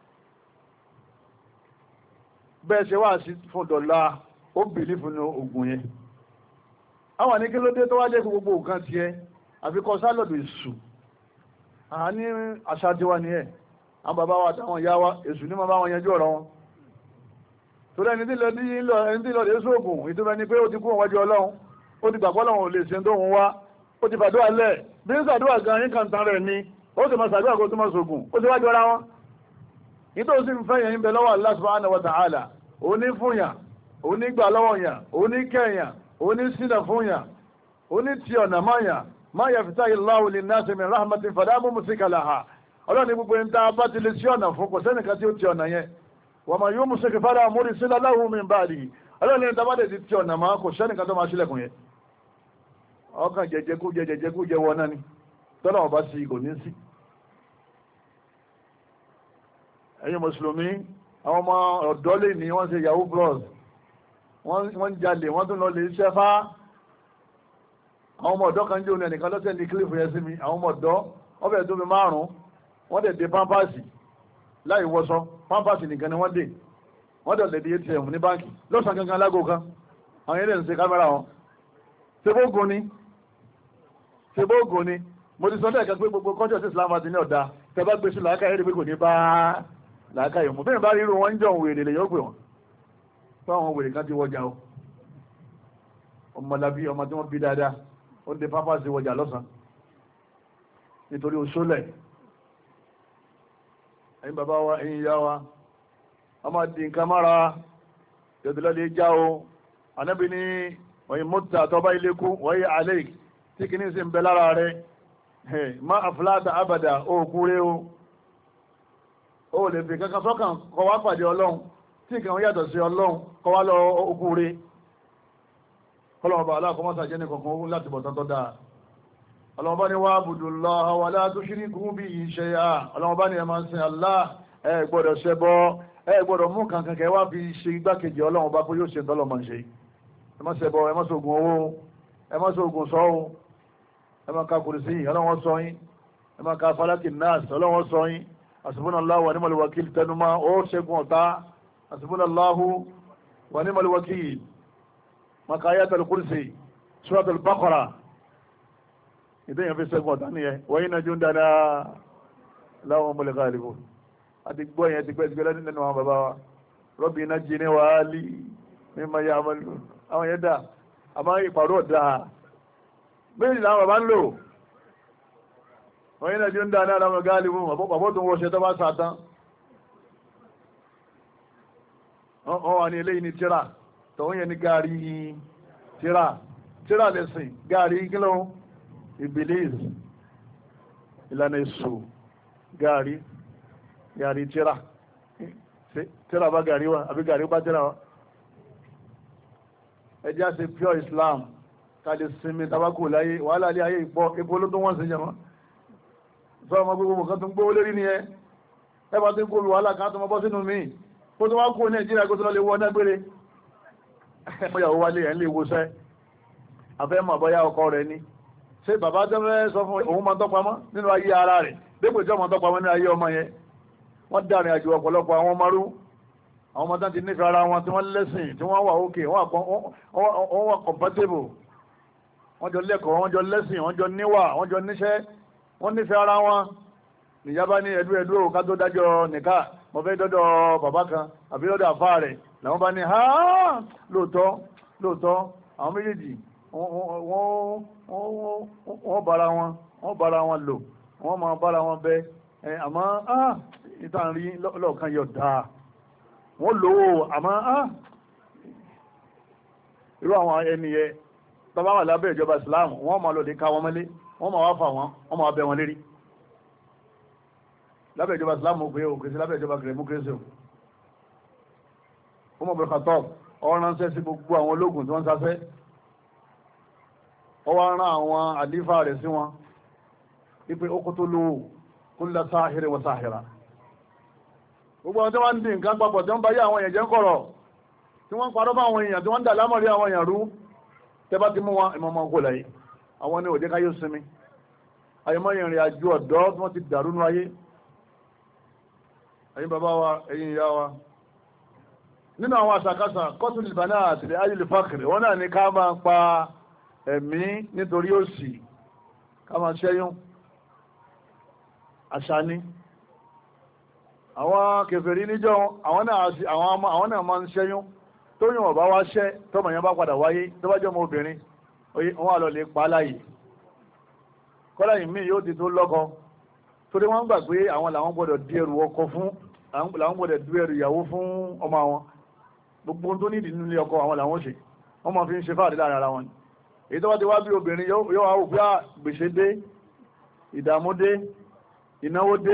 S2: bẹ́ẹ̀ ṣe wá sí fún dọ̀là ó bìlí fún ogun yẹn àwọn ní kí ló dé tó wá jẹ́ gbogbo nǹkan tiẹ̀ àfikọ́ sálọ̀dù èṣù à ní àṣà tiwa ni ẹ̀ àwọn bàbá wa àtàwọn ìyá wa èṣù ní máa bá wọn yanjú ọ̀rọ̀ wọn torí ẹni tí lọ ní lọ lè sóògùn ìtumọ̀ ni pé ó ti kú òwájú Ọlọ́run ó ti gbàgbọ́ lọ́wọ́ lè ṣe tó ń wá ó ti fàdúrà lẹ̀ bí ń sàdúrà gan yín kan tán rẹ̀ ni ó sì máa sàdúrà kó tó máa sògùn ó ti wájú ara wọn nítorí sì ń fẹ́ yẹn ń bẹ lọ́wọ́ Allah subhanahu wa ta'ala òní fún yàn òní gbà lọ́wọ́ yàn òní kẹ́yàn òní sínà fún yàn òní ti ọ̀nà máa yàn máa yà fìtá Allahu linnasi min rahmatin fala mumsika laha Ọlọ́run ní gbogbo ẹni tá a bá ti lè sí ọ̀nà fún kò sẹ́nìkan tí ó ti ọ̀nà yẹn wa man yumsik fala mursila lahu min ba'dihi Ọlọ́run ní tabadẹ̀ ti ti ọ̀nà máa kò sẹ́nìkan tó máa sílẹ̀kùn yẹn ọkàn jẹjẹkú jẹ jẹjẹkú jẹ wọ náà ni tọ́lá ọba sí kò ní sí. ẹ̀yin mùsùlùmí àwọn ọmọ ọ̀dọ́ lè ní wọ́n ṣe yahoo plus wọ́n ń jalè wọ́n tún lọ lè ṣẹ́ fá àwọn ọmọ ọ̀dọ́ kan jẹ́ òun ẹnìkan lọ́sẹ̀ ní kílífù yẹn sí mi àwọn ọmọ ọ̀dọ́ ọbẹ̀ tó fi márùn-ún wọ́n dẹ̀ dé pampasì láì wọṣọ pampasì nìkan ni wọ́n dé wọ́n dẹ̀ lè di atm ní báńkì lọ́sàn gangan lágò kan àwọn yẹn lè ń ṣe kámẹ́rà wọn ṣe bó gun ni ṣe bó gun ni mo ti sọ lẹ́ẹ̀kan pé gbogbo kọ́jọ́ sí Islam àti ní ọ̀dà tẹ bá gbé sí làákà yẹn pé kò ní bá làákà yìí mú bẹ́ẹ̀ bá ríru wọn ń jọ wèrè lè yọ pé wọn tó àwọn wèrè kan ti wọjà o ọmọlábí ọmọ tí wọ́n bí dáadáa ó dé pápá sí wọjà lọ́sàn nítorí oṣólẹ̀ ẹ̀yin bàbá wa ẹ̀yin ìyá wa ọmọ di nǹkan mára yọ̀dúlọ́lẹ̀ já o ànábì ní wọ́n yí mọ́ta tọ́bá ilé kú wọ́n yí alẹ́ tí kìíní sí ń bẹ lára rẹ̀ má àfúláta àbàdà ó kúrẹ́ o ó lè fi kankan sọ́kàn kọ wá pàdé ọlọ́run tí kìí wọ́n yàtọ̀ sí ọlọ́run kọ wá lọ okúrẹ́ kọlọ̀mọba aláàkọmọ́sà jẹ́ ní kankan láti bọ̀ tọ́tọ́ dáa ọlọ́mọba ni wá abudullaha wa la tushriku bihi shay'a ọlọ́mọba ni ẹ máa ń sin Allah ẹ gbọ́dọ̀ ṣẹbọ ẹ gbọ́dọ̀ mú kankan kẹ wá fi ṣe igbákejì ọlọ́run bá pé yóò ṣe tọ́lọ́mọ ṣe ẹ má ṣẹbọ ẹ má ṣoògùn owó ẹ má ṣoògùn sọ́wọ́ ẹ má ka kùrìsì ọlọ́wọ́ sọ yín ẹ má ka falaki nas ọlọ́wọ́ sọ yín hasbunallahu wa ni'mal wakil tẹnumá ó ṣẹ́gun ọ̀tá hasbunallahu wa ni'mal wakil má ka ayatul kursi suratul baqara ìdẹ́yìn fi ṣẹ́gun ọ̀tá nìyẹn wa inna jundana lahumul ghalibun àti gbọ́ yẹn ti pẹ́ ti gbẹ́lẹ́ nínú àwọn bàbá wa rabbi najjini wa ahli mimma ya'malun àwọn yẹn dà àmọ́ ìpàrọ̀ dáa méjì láwọn bàbá ń lò wọ́n yí náà jí ń dáa náà láwọn gáàlì mú àpapọ̀ tó ń wọ́ṣẹ́ tó bá sàtán wọ́n wà ní eléyìí ní tíra tọ́wọ́n yẹ ní gààrí tíra tíra lẹ́sìn gààrí kílọ̀ ìbìlìs ìlànà èso gààrí gààrí tíra tíra bá gààrí wa àbí gààrí bá tíra wa ẹjá ṣe pure Islam káàdì sinmi tabako láyé wàhálà alẹ́ ayé ìpọ́ epo ló tó wọ́n sí jẹmọ́ sọ ọmọ gbogbo nǹkan tó ń gbówó lérí ni ẹ ẹbà tó ń kó wàhálà kan tó mọ́ bọ́ sínú mi kó tó wá kó Nàìjíríà kó tó lọ lè wọ náà gbére ẹ̀mọ́yàwó wálé ẹ̀ ń lè wọṣẹ́ afẹ́ mọ̀ bọ́yá ọkọ rẹ̀ ni ṣé bàbá tó fẹ́ sọ fún òun máa tọ́pamọ́ nínú ayé ara rẹ̀ dépò tí wọ́n máa tọ́pamọ́ nínú ayé ọmọ yẹn wọ́n dàrin àjò ọ̀pọ̀lọpọ̀ àwọn ọmọrú àwọn ọmọ tán ti nífẹ̀ẹ́ ara wọn tí wọ́n lẹ́sìn tí wọ́n wà òkè wọ́n wà compatible wọ́n jọ lẹ́kọ̀ọ́ wọ́n jọ lẹ́sìn wọ́n jọ níwà wọ́n jọ níṣẹ́ wọ́n nífẹ̀ẹ́ ara wọn nìyàbá ní ẹdú ẹdú ò ká tó dájọ́ nìka mo fẹ́ dọ́dọ̀ bàbá kan àbí dọ́dọ̀ àfá rẹ̀ làwọn bá ní ha lóòótọ́ lóòótọ́ àwọn méjèèjì wọ́n bára wọn wọ́n bára wọn lò wọ́n máa bára wọn bẹ àmọ́ ah ìtàn rí lọ́ọ̀kan yọ̀ dáa wọ́n lówó àmọ́ ah irú àwọn ẹniyẹ tọ́bá wà lábẹ́ ìjọba Islam wọ́n máa lọ lè ká wọn mọ́lé wọ́n máa wá fà wọn wọ́n máa bẹ wọn lérí lábẹ́ ìjọba Islam pé o kìí sí lábẹ́ ìjọba democracy o mọ̀ bẹ̀rẹ̀ kàtọ́ ọwọ́ ránṣẹ́ sí gbogbo àwọn ológun tí wọ́n sáfẹ́ ọwọ́ rán àwọn àlífà rẹ̀ sí wọn wípé ó kó tó lówó kulla sáhìrì wa sáhìrà gbogbo àwọn tí wọ́n ń dín nǹkan papọ̀ tí wọ́n bá yá àwọn èèyàn jẹ́ ń kọ̀rọ̀ tí wọ́n parọ́ bá àwọn èèyàn tí wọ́n ń dà lámọ̀rí àwọn èèyàn rú tẹ́bá ti mú wọn ìmọ̀mọ̀ kò láyé àwọn ní òjé káyé sinmi ayọmọ́ ìrìn àjò ọ̀dọ́ tí wọ́n ti dàrú nú ayé ẹ̀yin bàbá wa ẹ̀yin ìyá wa nínú àwọn àṣàkáṣà kọ́tù ìbànú àtìlẹ̀ ayélu fàkìrì wọ́n náà ní ká máa pa ẹ̀mí nítorí òṣì ká máa ṣẹ́yún àṣà ni àwọn kèfèrí níjọ́ àwọn náà máa ń ṣẹ́yún tó yàn ọ̀bá wá ṣẹ́ tọ́mọ yẹn bá padà wáyé tó bá jẹ́ ọmọ obìnrin wọ́n àlọ́ lè pa láyè kọ́lá yìí míì yóò ti tó lọ́kọ torí wọ́n gbà pé àwọn làwọn gbọ́dọ̀ di ẹrù ọkọ fún làwọn gbọ́dọ̀ di ẹrù ìyàwó fún ọmọ wọn gbogbo tó nídìí nílé ọkọ àwọn làwọn ṣe wọ́n máa fi ń ṣe fáàrí láàrin ara wọn èyí tó bá ti wá bí obìnrin yóò wá òpá gbèsè dé ìdààmú dé ìnáwó dé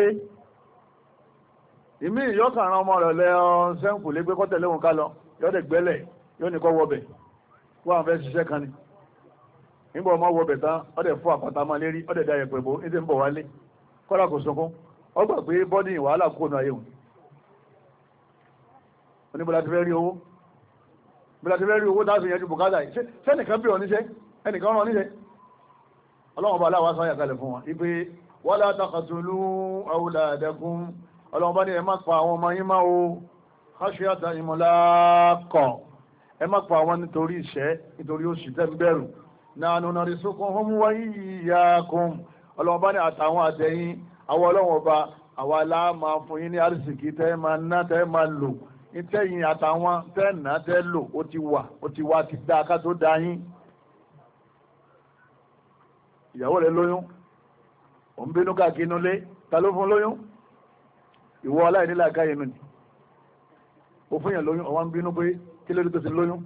S2: ìmí ìyọ́kàn ọmọ rẹ̀ lẹ́ ọ sẹ́ǹkù lé gbé kọ́tẹ̀lé wọn ká lọ yọ́dẹ̀ gbẹ́lẹ̀ yóò ní kọ́ wọ́bẹ̀ wọ́n àwọn fẹ́ ṣiṣẹ́ kan ni nígbà ọmọ wọ́bẹ̀ tán ọdẹ̀ fún àpáta máa lérí ọdẹ̀ da ẹ̀pẹ̀ bó ní ti ń bọ̀ wálé kọ́lá kò sunkún ọgbà pé bọ́dì wàhálà kó nu ayé wọn oníbọ̀lá ti fẹ́ rí owó bọ̀lá ti fẹ́ rí owó dáàbì yẹn ju bùkátà yìí sẹ́nìkan bí ọ̀níṣẹ́ ẹnìkan rán níṣẹ́ ọlọ́run bá aláwọ̀ sáyà kalẹ̀ fún wọn ipe wala taqtulu awladakum ọlọ́run bá ní ẹ má pa àwọn ọmọ yín má o khashiyata imlaq ẹ má pa àwọn nítorí ìṣẹ́ nítorí oṣù tẹ́ ń bẹ̀rù nahnu narzuquhum wa iyyakum ọlọ́run bá ní àtàwọn àtẹ̀yìn àwọn ọlọ́run ọba àwa la máa fún yín ní àrísìkí tẹ́ máa ná tẹ́ máa lò nítẹ̀yìn àtàwọn tẹ́ ná tẹ́ lò ó ti wà ó ti wà ti dá ká tó dá yín ìyàwó rẹ̀ lóyún òun bínú káàkiri inú lé ta ló fún lóyún ìwọ aláìníla káyé nù ní ó fún yàn lóyún ọwọ́n ń bínú pé kí ló dé tó ti lóyún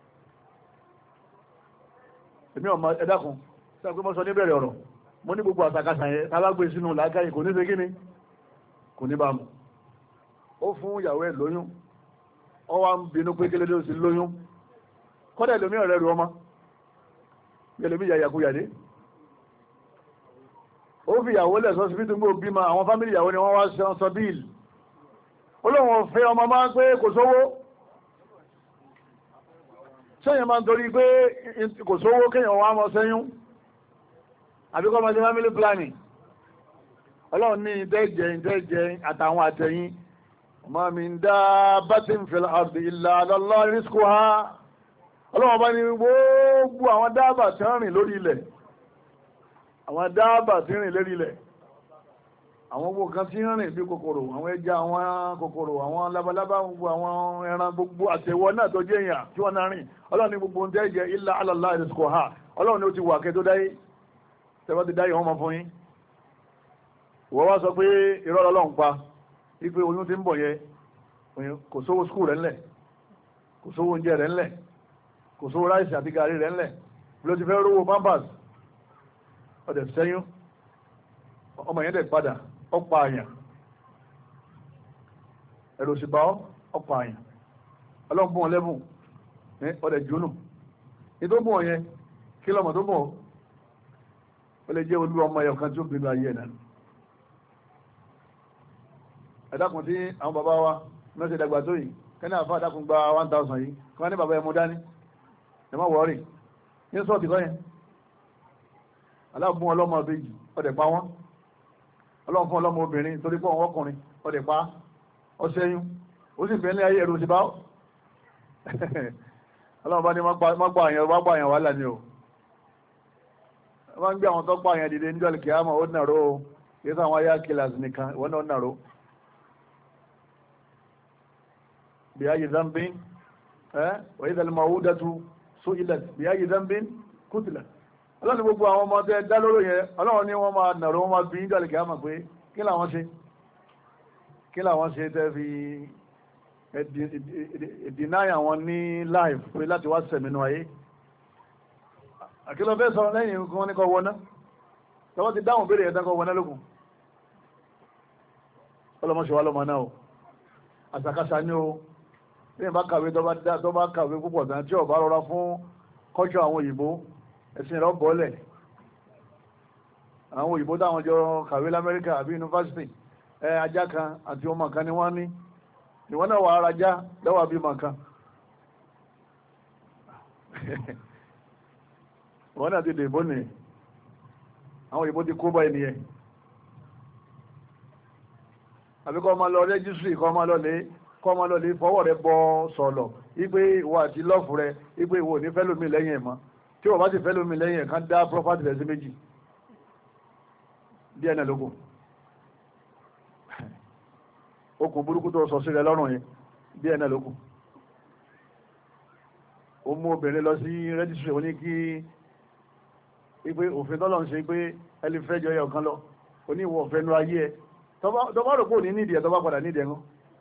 S2: èmi ọmọ ẹ̀dákun tí a pé mọ́ sọ níbẹ̀rẹ̀ ọ̀rọ̀ mo ní gbogbo àsàkásà yẹn tá bá gbé sínú làákàyè kò ní ṣe kí ni kò ní bá mu ó fún ìyàwó ẹ̀ lóyún ó wá ń bínú pé kí ló dé tó ti lóyún kọ́dà ẹlòmí ọ̀rẹ́ rú ọmọ ẹlòmí yàyàkuyàdé ó fi ìyàwó lẹ̀ sọ síbí tó ń gbó bímọ àwọn fámìlì ìyàwó ni wọ́n wá sọ sọ bíìlì olóhùn fẹ́ ọmọ máa ń pé kò sówó sẹ́yìn máa ń torí pé kò sówó kéèyàn wá mọ́ sẹ́yún àbíkọ́ máa ṣe family planning ọlọ́run ní ìdẹ́jẹ ìdẹ́jẹ àtàwọn àtẹ̀yìn ma min dabbatin fil ardi illa ala Allahi rizquha ọlọ́run bá ní gbogbo àwọn dáàbà tí ń rìn lórí ilẹ̀ àwọn dáàbà tí ń rìn lórí ilẹ̀ àwọn gbogbo kan tí ń rìn bí kòkòrò àwọn ẹja àwọn kòkòrò àwọn labalábá gbogbo àwọn ẹran gbogbo àtẹwọ náà tó jẹ́ èèyàn tí wọ́n náà rìn ọlọ́run ní gbogbo oúnjẹ jẹ illa ala Allahi rizquha ọlọ́run ní ó ti wà kẹ́ tó dáyé tẹ́wọ́ ti dáyé wọ́n mọ fún yín wọ́n wá sọ pé irọ́ ọlọ́run pa wípé oyún ti ń bọ̀ yẹ kò sówó skul rẹ̀ ńlẹ̀ kò sówó oúnjẹ rẹ̀ ńlẹ̀ kò sówó ráìsì àti gàrí rẹ̀ ńlẹ̀ ló ti fẹ́ rówó pampers ọdẹ sẹ́yún ọmọ yẹn dẹ̀ padà ọ̀pá àyàn ẹ̀rọ òsì bá ọ̀pá àyàn ọlọ́run bùn lẹ́bùn ọdẹ jónù ní tó bùn yẹn kí lọ́mọ tó bùn ó lè jẹ́ olú ọmọ ẹ̀yọ̀ kan tí ó bínú ayé ẹ̀ náà ẹ̀dàkùn tí àwọn bàbá wa mẹ́sẹ̀ ìdàgbà tó yìí kẹ́ni àfá àdàkùn gba one thousand yìí kí wọ́n ní bàbá ẹmú dání ẹmọ́ wọ́ọ̀rì ní sọ́ọ̀tì kọ́ yẹn aláàbùn ọlọ́mọ ọbẹ̀jì ọdẹ̀ pa wọ́n ọlọ́run fún ọlọ́mọ obìnrin torí pọ̀ wọ́n ọkùnrin ọdẹ̀ pa ọṣẹ́yún ó sì bẹ̀rẹ̀ ayé ẹ̀rù sí bá ọlọ́run bá ní mọ́gbà àyàn wá gbà àyàn wà lánìí o wọ́n ń gbé àwọn tó gbà àyàn dìde níjọ́ kìámọ̀ ó nàró o kìí sáwọn ayá kìlàs nìkan ìwọ́n náà nàró بأي ذنب وإذا الموءودة سئلت بأي ذنب kútìlà ọlọ́run ní gbogbo àwọn ọmọ tẹ dá lóró yẹn ọlọ́run ní wọ́n máa nàró wọ́n máa bí jọ́lẹ̀ kí á mọ̀ pé kí làwọn ṣe kí làwọn ṣe tẹ́ fi ìdínáyà wọn ní láìf pé láti wá sẹ̀mínú ayé àkílọ́ fẹ́ sọ lẹ́yìn nǹkan wọn ní kọ́ wọná tọ́wọ́ ti dáhùn béèrè ẹ̀dá kọ́ wọná lókun ọlọ́mọṣẹ́ wa lọ́mọ náà o àṣàkáṣà ní o bí ìbá kàwé tó bá kàwé púpọ̀ tán tí ó bá rọra fún kọ́jọ́ àwọn òyìnbó ẹ̀sìn rẹ̀ bọ́ọ̀lẹ̀ àwọn òyìnbó táwọn jọ kàwé lamẹ́ríkà àbí yunifásitì ẹ ajá kan àti ọmọ kan ni wọ́n ní ìwọ́n náà wà ara já lọ́wọ́ bí mọ̀ kan ìwọ́n náà ti dèbò ní àwọn òyìnbó ti kó bá ènìyàn àbí kọ́ ọmọ lọ rẹ́jísírì kọ́ ọmọ lọ lé kọ́ ọmọ lọ lé fọwọ́ rẹ bọ́ sọ̀lọ̀ wípé ìwọ àti lọ́ọ̀fù rẹ wípé ìwọ ò ní fẹ́ lómi lẹ́yìn ẹ̀ mọ́ tí wọ́n bá ti fẹ́ lómi lẹ́yìn ẹ̀ kan dá property rẹ̀ sí méjì díẹ̀ náà lóko okùn burúkú tó sọ sí rẹ lọ́rùn yẹn díẹ̀ náà lóko ó mú obìnrin lọ sí rẹ́jísírì ó ní kí wípé òfin tọ́lọ̀ ń ṣe pé ẹni fẹ́ jọ yẹ ọ̀kan lọ ó ní ìwọ ọ̀fẹ́ nu ayé ẹ tọ́ba rò pé ò ní nídìí ẹ̀ tọ́ba padà nídìí ẹ̀ ń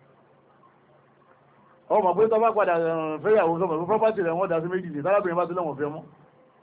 S2: ọmọ pé tọ́ba padà fẹ́yàwó sọmọ fún property rẹ̀ wọ́n dá sí méjì ní tárábìnrin bá ti lọ́wọ́ fẹ́ mọ́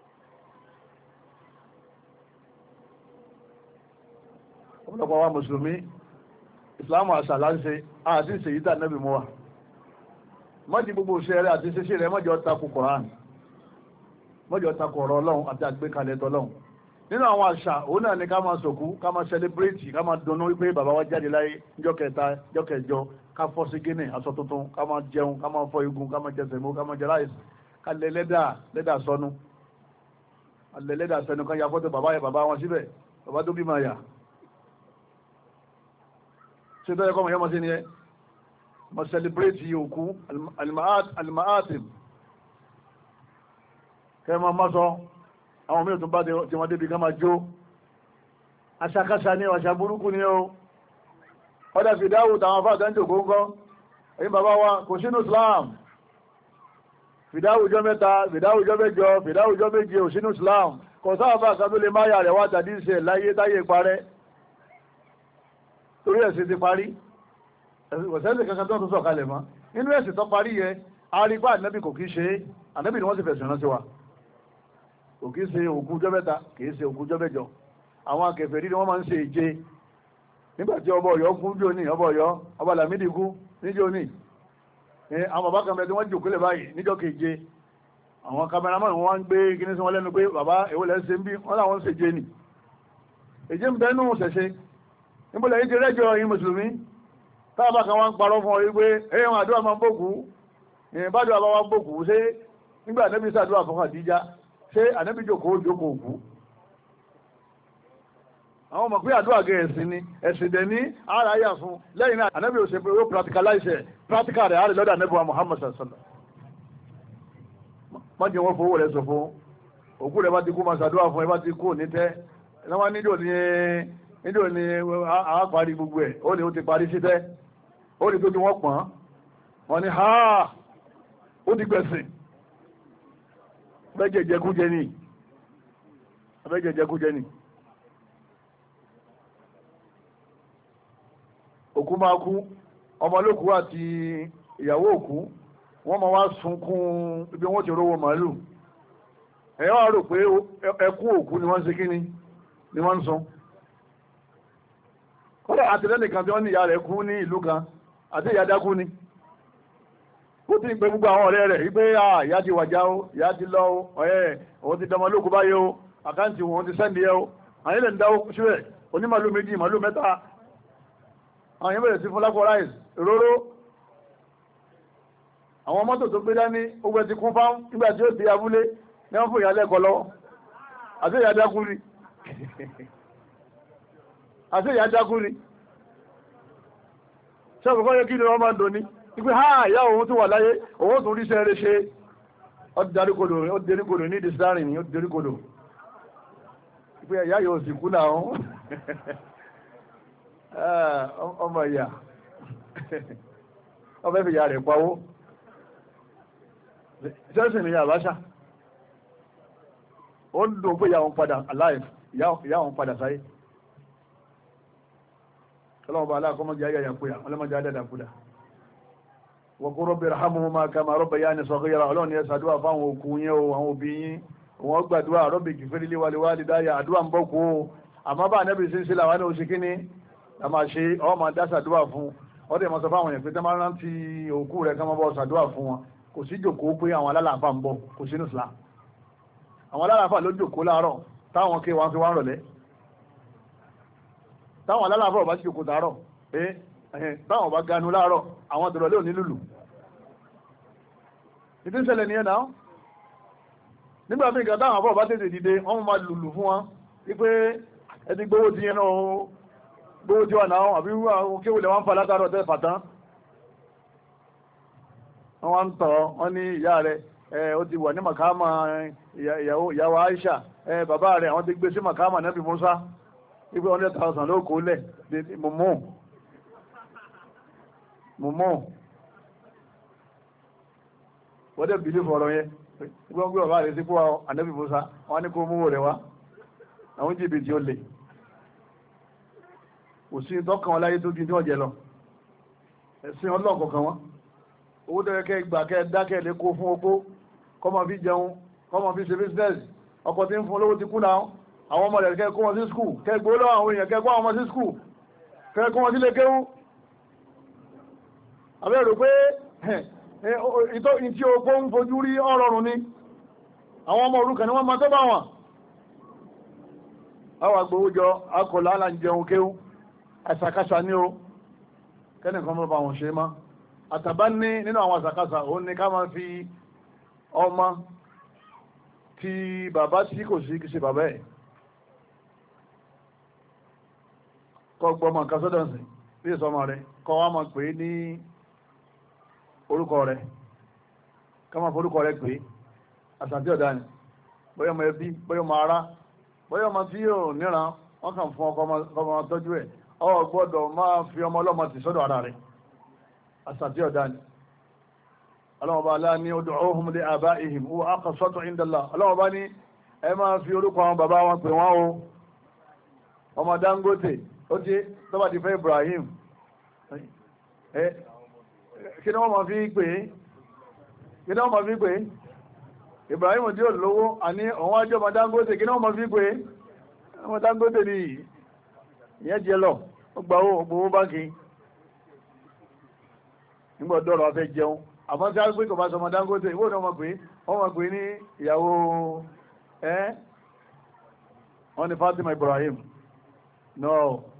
S2: ọ̀pọ̀lọpọ̀ wa mùsùlùmí ìsìláàmù àṣà láńṣe àti ìṣèyí tà nẹ́bì mọ́ wa mọ́jì gbogbo òṣèré rẹ̀ àti ṣeṣe rẹ̀ mọ́jọ́ takò Kùránì mọ́jọ́ takò ọ̀rọ̀ Ọlọ́run àti àgbékalẹ̀ tọ́lọ́run nínú àwọn àṣà òun náà ni ká máa sòkú ká máa celebrate ká máa dunnú wípé bàbá wa jáde láyé níjọ́ kẹta níjọ́ kẹjọ ká fọ́ sí gíní aṣọ tuntun ká máa jẹun ká máa fọ́ igun ká máa jẹ sẹ̀mó ká máa jẹ ráìsì ká lẹ lẹ́dà lẹ́dà sọnù alẹ́ lẹ́dà sẹnu kan ya fọ́tò bàbá yẹ bàbá wọn síbẹ̀ bàbá tó bí máa yà ṣe tó yẹ kọ́ mọ̀ yẹ́ mọ́ sí ni ẹ mọ̀ celebrate òkú alimaatim kẹ́ máa má sọ àwọn mí ò tún bá tí wọ́n débi ká máa jó aṣakáṣa ní ọ̀ṣà burúkú ni ó ọdá fìdáwù tàwọn fàtà ń jòkó ń kọ́ èyí bàbá wa kò sínú Islam fìdáwù jọ mẹ́ta fìdáwù jọ mẹ́jọ fìdáwù jọ méje ò sínú Islam kò sáàbà kan tó lè máa yà rẹ̀ wá tàbí ìṣẹ̀ láyé táyé parẹ́ torí ẹ̀sìn ti parí ọ̀sẹ́lẹ̀ kankan tó ń sọ̀ kalẹ̀ mọ́ nínú ẹ̀sìn tó parí yẹ arígbà ànábì kò kí ṣe ànábì ni wọ́n sì fẹ̀sùn ránṣẹ́ wa kò kí ṣe òkú jọ mẹ́ta kì í ṣe òkú jọ mẹ́jọ àwọn akẹfẹ̀rí ni wọ́n máa ń ṣe ìje nígbàtí ọba Ọ̀yọ́ kú jò ní ọba Ọ̀yọ́ ọba Lámídì kú níjó ní àwọn bàbá kan bẹ tí wọ́n jòkó lẹ̀ báyìí níjọ́ keje àwọn kameraman wọ́n ń gbé kíní sí wọn lẹ́nu pé bàbá èwo lẹ́ ṣe ń bí wọ́n láwọn ń ṣe jé nì èjé ń bẹ́nu ṣẹ̀ṣẹ̀ níbọ̀lẹ̀ yìí ti rẹ́jọ yìí mùsùlùmí táàbà kan wọ́n ń parọ́ fún ọ wípé ẹ̀yẹ́ wọn àdúrà máa ń bòkú ìbádùn àbá wa ń bòkú ṣé nígbà ànábì ṣàdúrà fún Khadija ṣé ànábì jókòó jókòó òkú àwọn ọmọ pé àdúrà gẹ ẹ̀sìn ni ẹ̀sìn dẹ̀ ní ara yà fún lẹ́yìn náà ànábì ò ṣe pé ó practicalize ẹ̀ practical rẹ̀ àrẹ lọ́dọ̀ ànábì wa Muhammad sallallahu má jẹ́ wọ́n fowó rẹ̀ sọ fún òkú rẹ̀ bá ti kú máa ṣàdúrà fún ẹ bá ti kú ní tẹ́ ẹ wọ́n nílò ní nílò ní àwọn parí gbogbo ẹ̀ ó ní ó ti parí sí tẹ́ ó ní tó ti wọ́n pọ̀n wọ́n ní ha ó ti gbẹ̀sìn abẹ́jẹ̀ jẹkújẹ ní abẹ́jẹ̀ jẹkújẹ ní òkú máa kú ọmọ olókú àti ìyàwó òkú wọ́n máa wá sunkún ibi wọ́n ti rówó màálù ẹ̀yọ́ wá rò pé ẹkún òkú ni wọ́n ń ṣe kíni ni wọ́n ń sun kọ́lá àtìlẹ́nìkan tí wọ́n ní ìyá rẹ̀ kú ní ìlú kan àti ìyá dákú ni ó ti ń pe gbogbo àwọn ọ̀rẹ́ rẹ̀ wípé ìyá ti wàjá o ìyá ti lọ o ọ̀rẹ́ òun ti dọmọ olókú báyìí o àkáǹtì òun ti sẹ́ndì ẹ o àyẹ́ lè ń dáwó síbẹ̀ onímàlú méjì màlú mẹ́ta àwọn yẹn bẹ̀rẹ̀ sí fún lápò ráìsì òróró àwọn mọ́tò tó gbé dání ogun ti kún fáwọn nígbà tí ó ti abúlé ní wọ́n fún ìyá lẹ́kọ̀ọ́ lọ́wọ́ àti ìyá dákú ni àti ìyá dákú ni ṣọ́bù kọ́ yẹ kí ni wọ́n máa ń dòní wípé ha ìyá òun tó wà láyé òun tó rí sẹ́rẹ́ ṣe ó daríkodò ó daríkodò ní ìdísárìn ní ó daríkodò wípé ìyá yóò sì kú náà ọmọ ìyá ọmọ ẹ̀fẹ̀ ìyá rẹ̀ pawó ṣẹ́sìn ní àbáṣà ó ń dùn pé ìyá òun padà alive ìyá òun padà sáyé ọlọ́mọba aláàkọ́mọ́jẹ́ ayáyàkúyà ọlọ́mọjẹ́ adẹ́dàkúdà wa qur rabbi irhamhuma kama rabbayani saghira ọlọ́ni ẹ ṣàdúrà fáwọn òkú yẹn o àwọn òbí yín wọ́n gbàdúrà rabbi ighfir li wa li walidayya àdúrà ń bọ́ kú o àmọ́ bá anábì sí ń ṣe làwọn ní oṣù kínní a máa ṣe ọ máa dá ṣàdúrà fún wọ́n dẹ̀ máa sọ fáwọn èèyàn pé tẹ́ máa rántí òkú rẹ̀ ká máa bọ́ ṣàdúrà fún wọn kò sí jòkó pé àwọn alálàáfà ń bọ̀ kò sínú Islam àwọn alálàáfà ló jòkó láàárọ̀ táwọn ké wọn fi wá ń rọ̀lẹ́ táwọn alálàáfà bá jòkó tààrọ̀ pé táwọn bá ganu láàárọ̀ àwọn tòrọ̀lẹ́ òní lùlù ìdí ń ṣẹlẹ̀ nìyẹn náà nígbà míì kan táwọn afọ́ bá tètè dìde wọ́n máa lùlù fún wọn wípé ẹni gbówó ti yẹn náà gbówó ti wà náà àbí kéwòlẹ̀ wọn fa látàrọ̀ tẹ́ fàtán wọ́n wá ń tọ̀ wọ́n ní ìyá rẹ̀ ẹ ó ti wà ní màkàmà ìyàwó Aisha ẹ bàbá rẹ̀ àwọn ti gbé sí màkàmà Nabi Musa wípé one hundred thousand ló kó lẹ̀ mọ̀mọ́ mọ̀mọ́ wọ́n dẹ̀ bìlí fọ̀rọ̀ yẹn gbọ́n gbé bàbá rẹ̀ sí fún Ànábì Musa wọ́n ní kó mú rẹ̀ wá àwọn jìbìtì ó lè kò sí tọ́kàn wọn láyé tó di tí wọ́n jẹ lọ ẹ̀sìn ọlọ́ọ̀kọ̀ọ̀kan wọn owó tó yẹ kẹ́ gbà kẹ́ dákẹ́ lè kó fún opó kọ́mọ fi jẹun kọ́mọ fi ṣe business ọkọ̀ tí ń fún olówó ti kú náà àwọn ọmọ rẹ̀ kẹ́ kó wọn sí skul kẹ́ gbó lọ́wọ́ àwọn èèyàn kẹ́ kó àwọn ọmọ sí skul kẹ́ kó wọn sí lè kéwú àbẹ́rò pé ìtọ́ ìtí opó ń fojú rí ọ̀rọ̀rùn ni àwọn ọmọ òrukàn ni wọ́n máa tó bá wọn àwọn agbowójọ akọ̀lá aláǹjẹun kéwú àṣàkáṣà ní o kẹ́nìkan mọ́ bá wọn ṣe má àtàbá ní nínú àwọn àṣàkáṣà òun ni ká máa fi ọmọ tí bàbá tí kò sí kìí ṣe bàbá ẹ̀ kọ́ gbọ́mọ̀ nǹkan sọ́dọ̀ sí bí ìsọmọ rẹ̀ kọ́ wá máa pè é ní orúkọ rẹ̀ ká máa forúkọ rẹ̀ pè é àṣàtì ọ̀dà ni bóyá ọmọ ẹbí bóyá ọmọ ará bóyá ọmọ tí yóò níran wọ́n kàn fún ọkọ ọmọ tọ́jú ẹ̀ ọ gbọ́dọ̀ máa fi ọmọ ọlọ́mọ tì sọ́dọ̀ ara rẹ̀ àṣàtì ọ̀dà ni ọlọ́mọba alá ní ud'uhum li aba'ihim huwa aqsatu 'inda Allah ọlọ́mọba ní ẹ máa fi orúkọ àwọn bàbá wọn pè wọ́n o ọmọ Dangote ó ti tọ́ba ti fẹ́ Ibrahim ẹ kí ni wọ́n máa fi pè é kí ni wọ́n máa fi pè é Ibrahim tí ó lówó àní òun wájú ọmọ Dangote kí ni wọ́n máa fi pè é ọmọ Dangote ni ìyẹn jẹ lọ ó gba owó gbowó báńkì nígbà dọ́rọ̀ afẹ́ jẹun àmọ́ tí a gbé kò bá sọmọ Dangote ìwọ́n náà mọ̀ pé wọ́n mọ̀ pé ní ìyàwó ẹ́ wọ́n ní Fatima Ibrahim no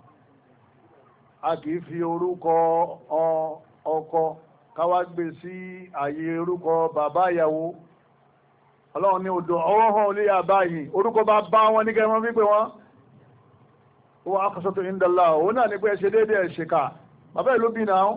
S2: a kìí fi orúkọ ọkọ káwá gbé sí ààyè orúkọ bàbá ìyàwó ọlọ́run ní odò ọwọ́ hàn olè àbáyìí orúkọ bá bá wọn ní kẹwọn wípé wọn ó aqsatu 'inda Allah òun náà ní pé ẹ ṣe déédéé ẹ̀ ṣèkà bàbá ìlú bí náà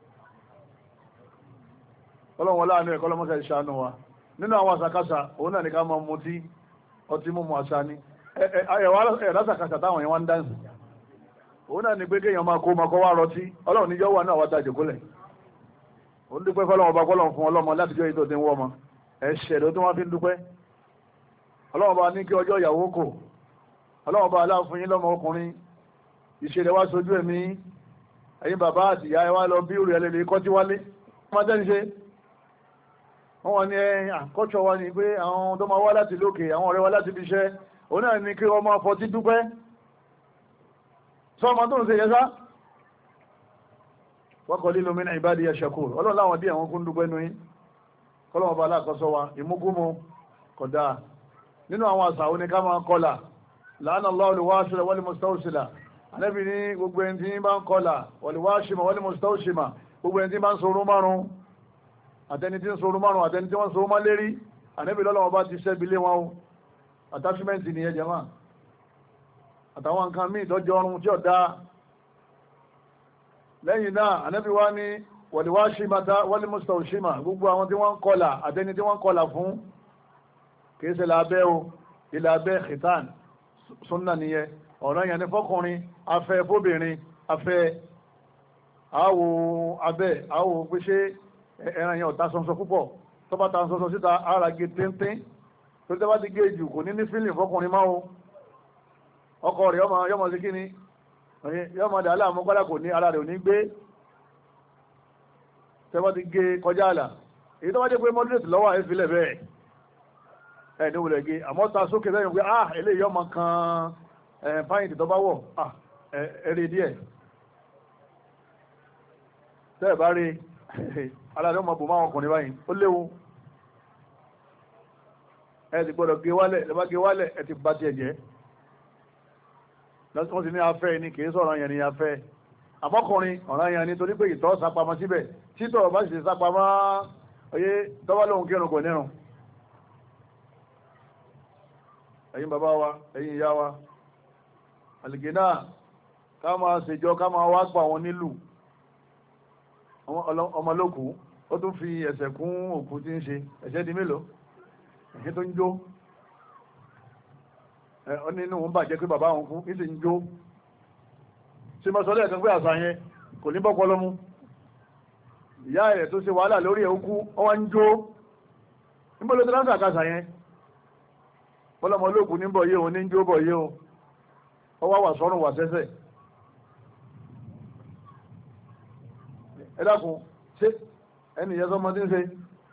S2: ọlọ́run wọlé àánú ẹ̀kọ́ lọ́mọ́sẹ̀ ìṣàánú wa nínú àwọn àṣàkáṣà òun náà ní ká máa mutí ọtí mímu àṣà ni ẹ̀rọ àṣàkáṣà táwọn èèyàn wá ń dáǹsì òun náà ní pé kéèyàn máa kó máa kọ́ wá rọtí ọlọ́run níjọ́ wà náà wá dájò kólẹ̀ òun dúpẹ́ fọlọ́run ọba kọ́lọ́run fún ọlọ́mọ láti jọ́ ètò ìdínwó ọmọ ẹ̀ṣẹ̀ ló tó wá fi ń dúpẹ́ ọlọ́run ọba ní kí ọjọ́ ìyàwó kò ọlọ́run ọba aláàfin yín lọ́mọ ọkùnrin ìṣẹ̀lẹ̀ wá sojú ẹ̀mí ẹ̀yin bàbá àti ìyá ẹ wá lọ bí òrì ẹlẹ́lẹ́ kọ́tí wálé wọ́n tẹ́ ń ṣe wọ́n wọ́n ní ẹ̀yìn àkọ́ṣọ́ wa ní pé àwọn tó máa wá láti lókè àwọn ọ̀rẹ́ wa láti fi iṣẹ́ òun náà ní kí wọ́n máa fọtí dúpẹ́ sọ́ọ̀mọ́ tó ń ṣe yẹsá wa qalilun min ibadiya shakur ọlọ́run láwọn díẹ̀ wọn kún dúpẹ́ nú yín kọ́lọ́wọ́n bá aláàkọ́sọ wa ìmúgúnmu kódà nínú àwọn àṣà òní ká máa kọlà la'ana Allahu al-washila wal-mustawshila Ànábì ní gbogbo ẹni tí bá ń kọlà wal-washima wal-mustawshima gbogbo ẹni tí bá ń sorun márùn àtẹni tí ń sorun márùn àtẹni tí wọ́n sorun má lérí Ànábì lọ́lọ́wọ́ bá ti ṣẹ́bi lé wọn o attachment nìyẹn jẹ́mà àtàwọn nǹkan míì tọ́jú ọrùn tí ó dá lẹ́yìn náà Ànábì wá ní wal-washimata wal-mustawshima gbogbo àwọn tí wọ́n ń kọlà àtẹni tí wọ́n ń kọlà fún kìí ṣe lábẹ́ o ilẹ̀ abẹ́ khitan súnnà nìyẹn ọ̀rọ̀ yẹn ni fọ́kùnrin afẹ́ fóbìnrin afẹ́ àwò abẹ́ àwò pé ṣé ẹran yẹn ọ̀tá sọ́nsọ́ púpọ̀ tọ́ba ta sọ́nsọ́ síta ara gé téńtéń tó tẹ́ bá ti gé jù kò ní ní fílì fọkùnrin máa o ọkọ rẹ̀ yọmọ sí kí ni yọmọ dà láàmú kọ́lá kò ní ara rẹ̀ ò ní gbé tẹ́ bá ti gé kọjá àlà èyí tó bá jẹ́ pé moderate lọ́wọ́ àyè filẹ̀ bẹ́ẹ̀ ẹ̀ ní wùlẹ̀ gé àmọ́ ta sókè lẹ́yìn pé ah eléyìí ọmọ kan ẹ̀ pààyàn tó bá wọ̀ ah ẹ̀rẹ̀ díẹ̀ tẹ́ ẹ̀ bá rí ara rẹ̀ ọmọ bò máa ọkùnrin báyìí ó léwu ẹ ti gbọ́dọ̀ gé wálẹ̀ ẹ bá gé wálẹ̀ ẹ ti bá tiẹ̀ jẹ́ wọ́n ti ní afẹ́ ni kì í sọ̀rọ̀ yẹn ni afẹ́ àmọ́kùnrin ọ̀ràn yẹn ni torí pé ìtọ̀ sápamọ́ síbẹ̀ títọ̀ bá sì ti sápamọ́ oyé tọ́wọ́ lóhun kírun kò nírun ẹ̀yin bàbá wa ẹ̀yin ìyá wa àlìgé náà ká máa ṣèjọ ká máa wá pa àwọn nílùú ọmọlókù ó tún fi ẹ̀ṣẹ̀ kún òkú tí ń ṣe ẹ̀ṣẹ̀ di mélòó ẹ̀ṣẹ̀ tó ń jó ọ nínú òun bàjẹ́ pé bàbá òun kú ní sì ń jó ṣe mọ́ sọ́lẹ̀ ẹ̀kan pé àṣà yẹn kò ní bọ́pọ̀ lọ́mú ìyá ẹ̀ tó ṣe wàhálà lórí ẹ̀ kú ọ wá ń jó níbo ló ti láǹkà àkàṣà yẹn bọ́lọ́mọ olóògùn níbọ̀ yé òun ní ń jó bọ̀ yé o ọ wá wà sọ́run wà sẹ́sẹ̀ ẹ dákun ṣé ẹni ìyẹn sọmọ tí ń ṣe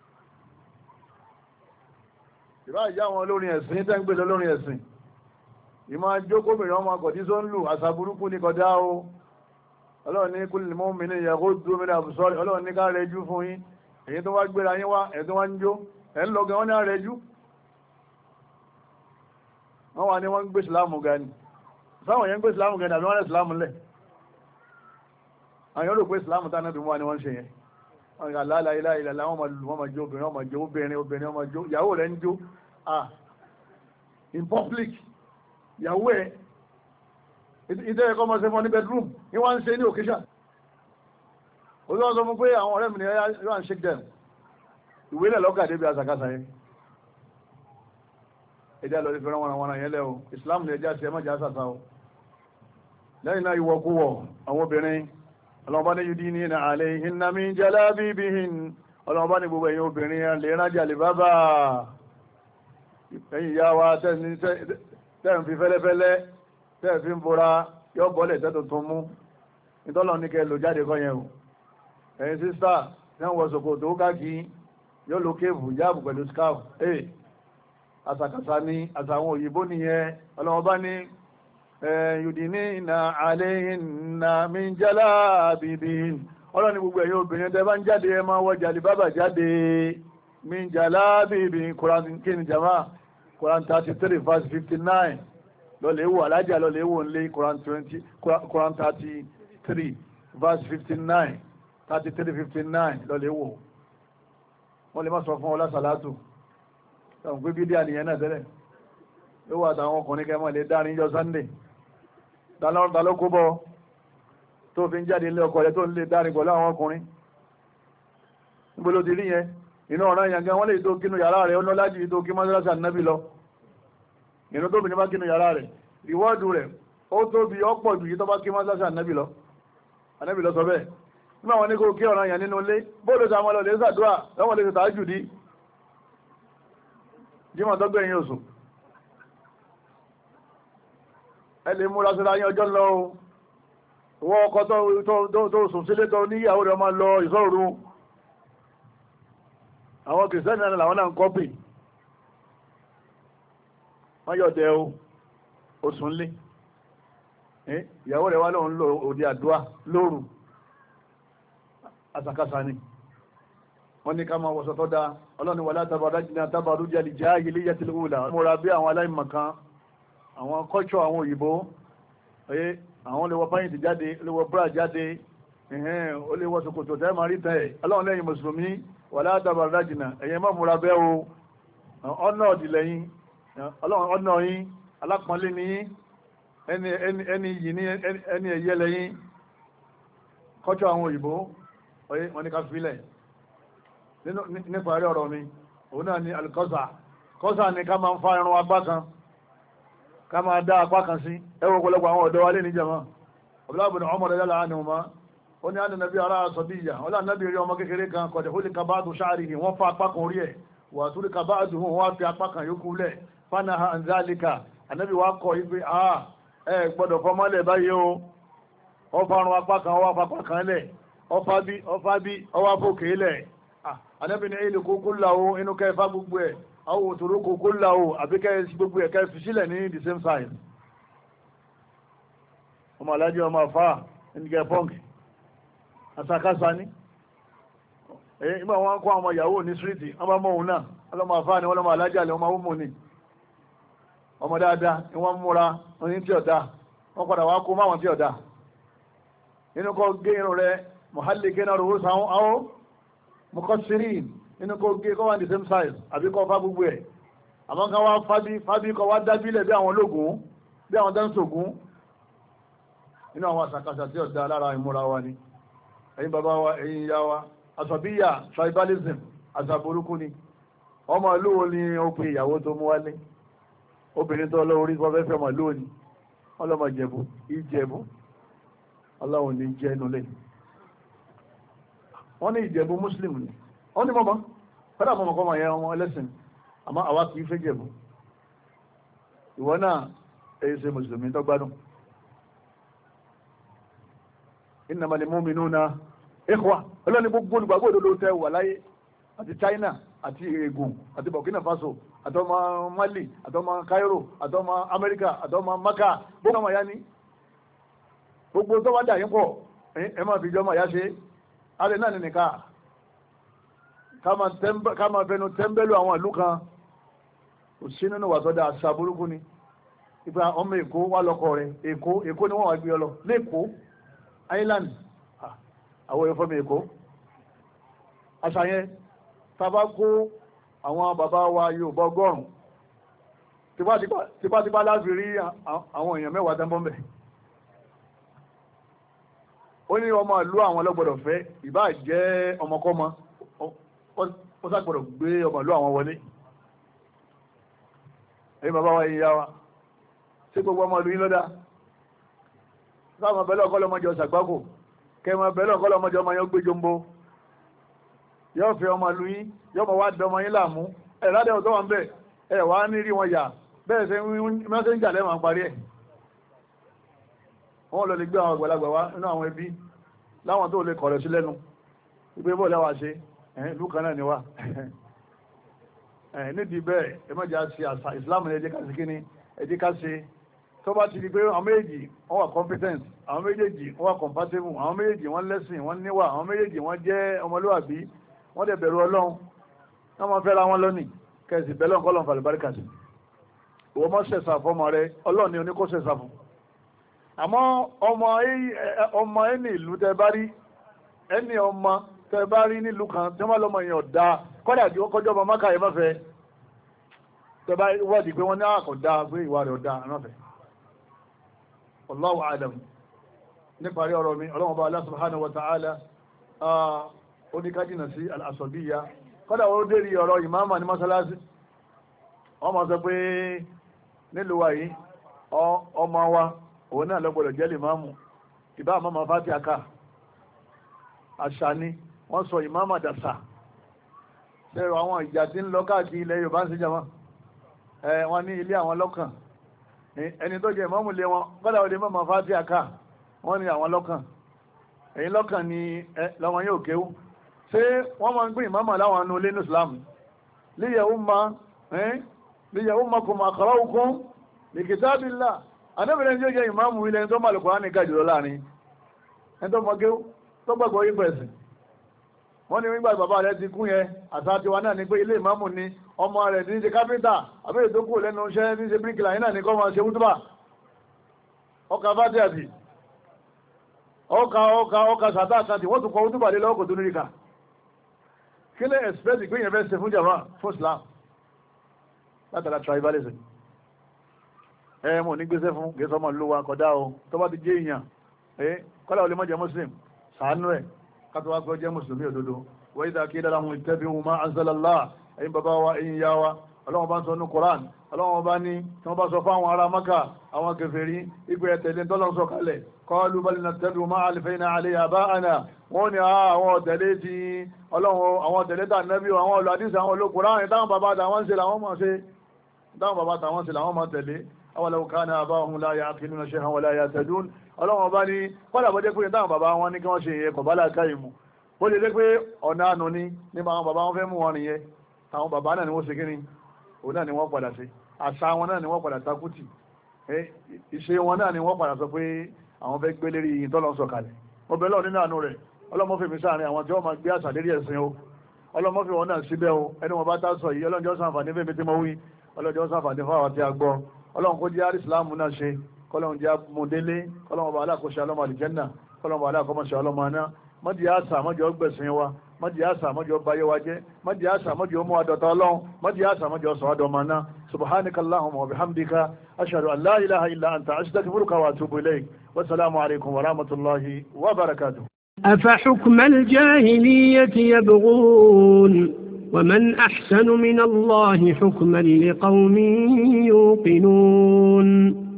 S2: ìbá ìyá àwọn olórin ẹ̀sìn tẹ́ ń gbé lọ lórin ẹ̀sìn ìmọ̀ ajókòmìnira ọmọ akọ̀dí tó ń lù àṣà burúkú ní kọjá o ọlọ́run ní kúlì mọ́ mi ní ìyàwó dúró àbùsọ́rì ọlọ́run ní ká rẹjú fún yín èyí tó wá gbéra yín wá ẹ̀ tó wá ń jó ẹ̀ ń lọ gan wọ́n ní àrẹjú wọ́n wà ní wọ́n ń gbé ìsìlámù ga ni sáwọn yẹn ń gbé ìsìlámù ga ni àbí wọ́n rẹ̀ ìsìlámù lẹ̀ àwọn yóò rò pé ìsìlámù tá náà wà ní wọ́n ṣe yẹn wọ́n ga láàlá ilá ìlàlá wọ́n máa lù wọ́n máa jó obìnrin wọ́n máa jó obìnrin obìnrin wọ́n máa jó ìyàwó rẹ̀ ń jó ah in public ìyàwó ẹ̀ ìdẹ́ ẹ̀kọ́ máa ṣe fún ọ ní bedroom ní wọ́n ń ṣe ní occasion olóòsọ fún pé àwọn ọ̀rẹ́ mi ni yóò ń shake them ìwé lẹ̀ lọ́gà débi àṣàkáṣà yẹn ẹjá lọ sí fẹ́ràn wọn àwọn àyẹ́lẹ́ o Islam ní ẹjá sí ẹmọ́jà àṣàṣà o lẹ́yìn náà ìwọ kú wọ àwọn obìnrin ọlọ́mọba ní yudi ní ìnà àlẹ́ ìhìnà mi jalabibihin ọlọ́mọba ní gbogbo ẹ̀yin obìnrin lè rájà lè bábà ẹ̀yin ìyá wa tẹ́ ń fi fẹ́lẹ́fẹ́lẹ́ tẹ́ fi ń bora yọ bọ́lẹ̀ tẹ́ tuntun mú ìtọ́lọ̀ ní kẹ́ lò jáde kọ́ yẹn o ẹ̀yin sísá náà wọ ṣòkòtò káàkì yóò lo kéèbù jáàbù pẹ̀lú scarf ẹ̀ àṣàkàṣà ni àṣàwọn òyìnbó nìyẹn ọlọ́mọba ní yudinina alayhinna min jalabibihin ọlọ́ni gbogbo ẹ̀yin obìnrin tẹ́ bá ń jáde ẹ máa wọ jàlíbábà jáde min jalabibihin Quran kí ni jama Quran thirty three verse fifty nine lọ́lẹ̀ wò alájà lọ́lẹ̀ wò ń lé Quran twenty Quran thirty three verse fifty nine thirty three fifty nine lọ́lẹ̀ wò wọ́n lè má sọ fún ọ lásàlátù ẹ̀wọ̀n pé bídíà nìyẹn náà tẹ́lẹ̀ ló wà táwọn ọkùnrin kẹ́mọ̀ lè dá níjọ́ Sunday ta ló kó bọ́ tó fi ń jáde ilé ọkọ rẹ̀ tó ń lè dá ní pẹ̀lú àwọn ọkùnrin níbo ló ti rí yẹn inú ọ̀ràn yẹn gan wọ́n lè tó kínú yàrá rẹ̀ ó lọ́lá jù tó kí mọ́sálásí ànábì lọ inú tóbi ní bá kínú yàrá rẹ̀ ìwọ́dù rẹ̀ ó tóbi ọ̀pọ̀ jù yìí tó bá kí mọ́sálásí ànábì lọ ànábì lọ sọ bẹ́ẹ̀ nígbà wọn ní kó kí ọ̀ràn yẹn nínú ilé bóòlù sàmọ́ lọ lè sàdúrà lọ́wọ́ lè sàtájù dí jímọ̀ tó gbẹ̀yìn oṣù ẹ lè múra síra yín ọjọ́ lọ o wọ́n ọkọ̀ tó sùn sílé tó níyàwó rẹ̀ máa lọ ìṣọ́rù àwọn kìrìsìtẹ́nì náà làwọn náà ń kọ́pì wọ́n yọ̀ dẹ̀ o oṣù ńlé ìyàwó rẹ̀ wá lóun lò òdi àdúrà lóru àsàkásà ni wọ́n ní ká máa wọ̀sọ̀ tó dáa ọlọ́ni wà látàbàdájìnà tábàrújà lè já ilé yẹtìlú wùlà múra bí àwọn aláìmọ̀kan àwọn kọ́ṣọ́ àwọn òyìnbó ẹ àwọn lè wọ pàyìntì jáde lè wọ búrà jáde ẹ̀hẹ́n ó lè wọ ṣòkòtò tẹ́ máa rí tẹ́ ẹ̀ ọlọ́run lẹ́yìn mùsùlùmí wà látàbàdájìnà ẹ̀yẹ má múra bẹ́ o ọ̀nà ọ̀dìlẹ̀yìn ọlọ́run ọ̀nà yín alápọ̀nlé ní ẹni ẹni yìí ní ẹni ẹ̀yẹ lẹ́yìn kọ́ṣọ́ àwọn òyìnbó wọ́n ní ká filẹ̀ nípa ẹ̀rẹ́ ọ̀rọ̀ mi òun náà ni alikọ́sà kọ́sà ni ká máa ń fa irun apá kan ká máa dá apá kan sí ẹwọ́ ọ̀pọ̀lọpọ̀ àwọn ọ̀dọ́ wa lé ní jẹ̀mọ́ ọ̀bọ̀lábùn ọmọ rẹ̀ lálàá ni wọn ó ní àdínà bí ara sọ bí ìyà ọlá nàbí rí ọmọ kékeré kan kọ̀dẹ̀ ó lè ka bá tó ṣáàrì wọ́n fa apá kan orí ẹ̀ wà tó lè ka bá àdùn wọn fi apá kan yókù lẹ̀ fanaha anzalika ànábì wa kọ̀ ipe ah ẹ gbọ́dọ̀ fọmọ́lẹ̀ báyìí o ọfà àrùn apá kan ọwọ́ apá kan lẹ̀ ọfà bí ọfà bí ọwọ́ afọ́kè lẹ̀ ànábì ní ilé kókó làwọ̀ inú kẹfà gbogbo ẹ̀ àwọn òtòrò kókó làwọ̀ àbí kẹ́ gbogbo ẹ̀ kẹ́ fi sílẹ̀ ní the same size ọmọ alájẹ ọmọ afá ẹnìkẹ́ pọ́ǹkì àsàkásá ní ẹ̀yìn ìgbà wọn kọ́ àwọn ìyàwó ní síríìtì wọ́n bá mọ́ òun náà ọlọ́mọ afá ni wọ́n lọ́mọ alájà lè ọmọ ọmọ ní ọmọ dáadáa ni wọ́n múra oní tí ọ̀dá wọ́n padà wá kó máwọn tí ọ̀dá inú kọ́ gé irun rẹ̀ mọ̀hálì gé náà rúrú sáwọn áwọ́ mọ̀kọ́ sírí inú kọ́ gé kọ́ wá ní same size àbí kọ́ fá gbogbo ẹ̀ àmọ́ kan wá fábí fábí kọ́ wá dábílẹ̀ bí àwọn ológun bí àwọn dáńsògún inú àwọn àsàkàsà tí ọ̀dá lára ìmúra wa ni ẹ̀yin bàbá wa ẹ̀yin ìyá wa àsọ̀bíyà tribalism àsàbòrúkú ni ọmọ olówó ni ó pe ìyàwó tó mú wálé obìnrin tó lọ orí fọ́fẹ́fẹ́ ọmọ olówó ni ọlọ́mọ jẹ̀bú ìjẹ̀bú ọlọ́run ní jẹ́ nulẹ̀ wọ́n ní ìjẹ̀bú muslim ni wọ́n ní mọ́mọ́ fẹ́dà mọ́mọ́ kọ́ máa yẹ ọmọ ẹlẹ́sìn àmọ́ àwa kì í fẹ́ jẹ̀bú ìwọ náà èyí ṣe mùsùlùmí tó gbádùn innamal mu'minuna ikhwa ọlọ́ni gbogbo olùgbàgbọ́ òdodo tẹ́ wà láyé àti China àti egun àti Burkina Faso àtọmọ Mali àtọmọ Cairo àtọmọ America àtọmọ Maka gbogbo ọmọ ya ní gbogbo tó wá dà yín pọ̀ ẹ máa fi jọmọ ya ṣe alẹ́ náà nìka ká máa fẹnu tẹ́ḿbẹ́lú àwọn ìlú kan kò sí nínú wà sọ́dá àṣà burúkú ni ipa ọmọ Èkó wà lọ́kọ̀ rẹ̀ Èkó Èkó ni wọ́n wá gbé ọ lọ lẹ́kọ̀ọ́ Island àwọn ẹ̀fọ́ mi Èkó àṣàyẹn tàbá kó àwọn bàbá wa Yorùbá ọgọ́rùn tipátipá láti rí àwọn èèyàn mẹ́wàá tẹ́mbọ́n bẹ̀ ó ní ọmọ ìlú àwọn ọlọ́gbọ̀dọ̀ fẹ́ ìbá jẹ́ ọmọkọ́mọ ó sàgbọ̀dọ̀ gbé ọmọ ìlú àwọn wọlé ẹ̀yin bàbá wa ìyá wa sí gbogbo ọmọ ìlú yín lọ́dá sáwọn ọbẹ̀lẹ̀ ọkọ́lọ́mọjọ ṣàgbákò kẹmọ ọbẹ̀lẹ̀ ọkọ́lọ́mọjọ ọmọ yóò gbé jombo yóò fẹ́ ọmọ ìlú yín yóò mọ̀ wá dọmọ yín láàmú ẹ̀ ládẹ́ ọ̀tọ́ wọn bẹ́ẹ̀ ẹ̀ wá ní rí wọn yà bẹ́ẹ̀ ṣe mẹ́sẹ̀njà lẹ́mọ̀ parí ẹ̀ wọ́n lọ lè gbé àwọn àgbàlagbà wá nínú àwọn ẹbí láwọn tó lè kọ̀rẹ̀ sí lẹ́nu ìgbé bọ́ lẹ́wà ṣe ìlú kan náà ni wá nídìí bẹ́ẹ̀ ẹ mọ́jà sí àṣà ìsìláàmù ní ẹjẹ́ ká sí kíní ẹjẹ́ ká ṣe tó bá ti di pé àwọn méjèèjì wọ́n wà competent àwọn méjèèjì wọ́n wà compatible àwọn méjèèjì wọ́n lẹ́sìn wọ́n níwà àwọn méjèèjì wọ́n jẹ́ ọmọlúwàbí wọ́n dẹ̀ bẹ̀rù ọlọ́run wọ́n máa fẹ́ra wọn lónìí kẹsì bẹ́lọ́n kọ́lọ́n fàlùbáríkà sí ìwọ mọ́ sẹ̀sà fọmọ rẹ ọlọ́run ni oníkó sẹ̀sà fún àmọ́ ọmọ ọmọ ẹni ìlú tẹ bá rí ẹni ọmọ tẹ bá rí nílùú kan tí wọ́n lọ́mọ yẹn ọ̀dà kọ́dà tí ó kọjọ́ ọmọ máka yẹn mọ́fẹ́ tẹ bá wọ́ọ̀dì pé wọ́n ní àkọ́dá pé ìwà rẹ̀ ọ̀dà ànáfẹ́ Allahu a'lam níparí ọ̀rọ̀ mi ọlọ́run bá Allah subhanahu wa ta'ala oníkájìnà sí al-asabiyya kọ́dà ó dérí ọ̀rọ̀ ìmáàmà ní mọ́sálásí wọ́n máa sọ pé nílùú wa yìí ọmọ wa òun náà lọ́gbọ̀dọ̀ jẹ́ ìmáàmù ìbá àmọ́mọ́ fàtí àká àṣà ni wọ́n sọ ìmáàmà dàṣà ṣẹ́rọ àwọn ìjà tí ń lọ káàkiri ilẹ̀ Yorùbá ń sí jama wọ́n ní ilé àwọn lọ́kàn ẹni tó jẹ́ ìmáàmù lé wọn kọ́dà ó lè mọ́mọ́ fàtí àká wọ́n ní àwọn lọ́kàn ẹ̀yin lọ́kàn ni lọ́wọ́ yóò kéwú ṣé wọ́n máa ń gbé ìmáàmù láwọn anú ilé ní Islam líyẹ̀ ummakum aqra'ukum li kitabillah anábìnrin tí ó jẹ́ ìmáàmù ilẹ̀ tó máa Al-Qur'ani ní gàjùlọ láàrin ẹni tó mọ́ kéwú tó gbàgbọ́ yí pẹ̀sìn wọ́n ní nígbà bàbá rẹ̀ ti kú yẹn àṣà tiwa náà ní pé ilé ìmáàmù ni ọmọ rẹ̀ ní ṣe kápẹ́ntà àbẹ́rẹ́ tó kù lẹ́nu iṣẹ́ ní ṣe bíríkìlà yìí náà ní kọ́ máa ṣe wútúbà ọkà bàtẹ́ àbí ọkà ọkà ọkà sàtà àkàtì wọ́n tún kọ wútúbà lé lọ́wọ́ kò tó níríkà kí lè expect pé yẹn fẹ́ ṣe fún jàmá fún Islam látara tribalism ẹ mọ̀ ní gbéṣẹ́ fún gẹ̀ẹ́sọ́ ọmọ ìlú wa kódà o tó bá ti jẹ́ èèyàn ẹ kọ́lá olè mọ́jẹ́ muslim sàánú ẹ̀ kátó wá gbọ́ jẹ́ mùsùlùmí òdodo wa idha qila lahum ittabi'u ma anzala Allah ẹ̀yin bàbá wa ẹ̀yin yá wa ọlọ́run bá ń sọ ní Koran, ọlọ́run bá ní tí wọ́n bá sọ fáwọn ará Mákà àwọn kèfèrí ìgbé ẹ̀tẹ̀lé tọ́lọ́run sọ kalẹ̀ qalu bal nattabi'u ma alfayna alayhi aba'ana, wọ́n ní àwọn ọ̀tẹ̀lé ti ọlọ́run, àwọn ọ̀tẹ̀lé tà nẹ́bí àwọn olùhadísì àwọn olókùnrin táwọn bàbá tàwọn ṣe làwọn máa ṣe táwọn bàbá tàwọn ṣe làwọn máa tẹ̀lé awalaw kana aba'uhum la ya'qiluna shay'an wa la yahtadun. ọlọ́run bá ní kọ́lá bọ́jẹ́ pé táwọn bàbá wọn ní kí wọ́n ṣe ìyẹn kọ̀bálà káyìmù bó lè dé pé ọ̀nà àánú ní nípa àwọn bàbá wọn fẹ́ mú wọn nìyẹn, àwọn bàbá náà ni wọ́n ṣe kí ni òun náà ni wọ́n padà ṣe, àṣà wọn náà ni wọ́n padà takútì, ìṣe wọn náà ni wọ́n padà sọ pé àwọn fẹ́ gbé lérí yìí tọ́lọ́ sọ kalẹ̀. mo bẹ̀ lọ́ọ̀ nínú àánú rẹ̀ ọlọ́mọ́fẹ́ mi sáàrin àwọn tí wọ́n máa gbé àṣà lérí ẹ̀sìn o, ọlọ́mọ́fẹ́ wọn náà síbẹ̀ o, ẹni wọn bá tá sọ yìí ọlọ́njọ́ sàǹfààní fẹ́mi tí mo wí, ọlọ́njọ́ sàǹfààní fún àwọn tí a gbọ́, ọlọ́run kó jẹ́ àrísìláàmù náà ṣe, kọ́lọ́run jẹ́ mọ̀délé, kọ́lọ́run bá aláàkóṣe ọlọ́mọ àlìjẹ́nà, kọ́lọ́run bá aláàkọ́mọṣẹ́ ọlọ́mọ aná, mọ́dí àṣà mọ́jọ́ gbẹ̀sìn wa, mọ́dí àṣà mọ́jọ́ bayé wa jẹ́, mọ́dí àṣà mọ́jọ́ mú adọ̀tọ̀ ọlọ́run, mọ́dí àṣà mọ́jọ́ sọ adọ̀ mọ́ná. subhanaka allahumma wa bihamdika ashhadu an la ilaha illa anta astaghfiruka wa atubu ilayk. wassalamu alaykum wa rahmatullahi wa barakatuh.
S1: أفحكم الجاهلية يبغون ومن أحسن من الله حكما لقوم يوقنون.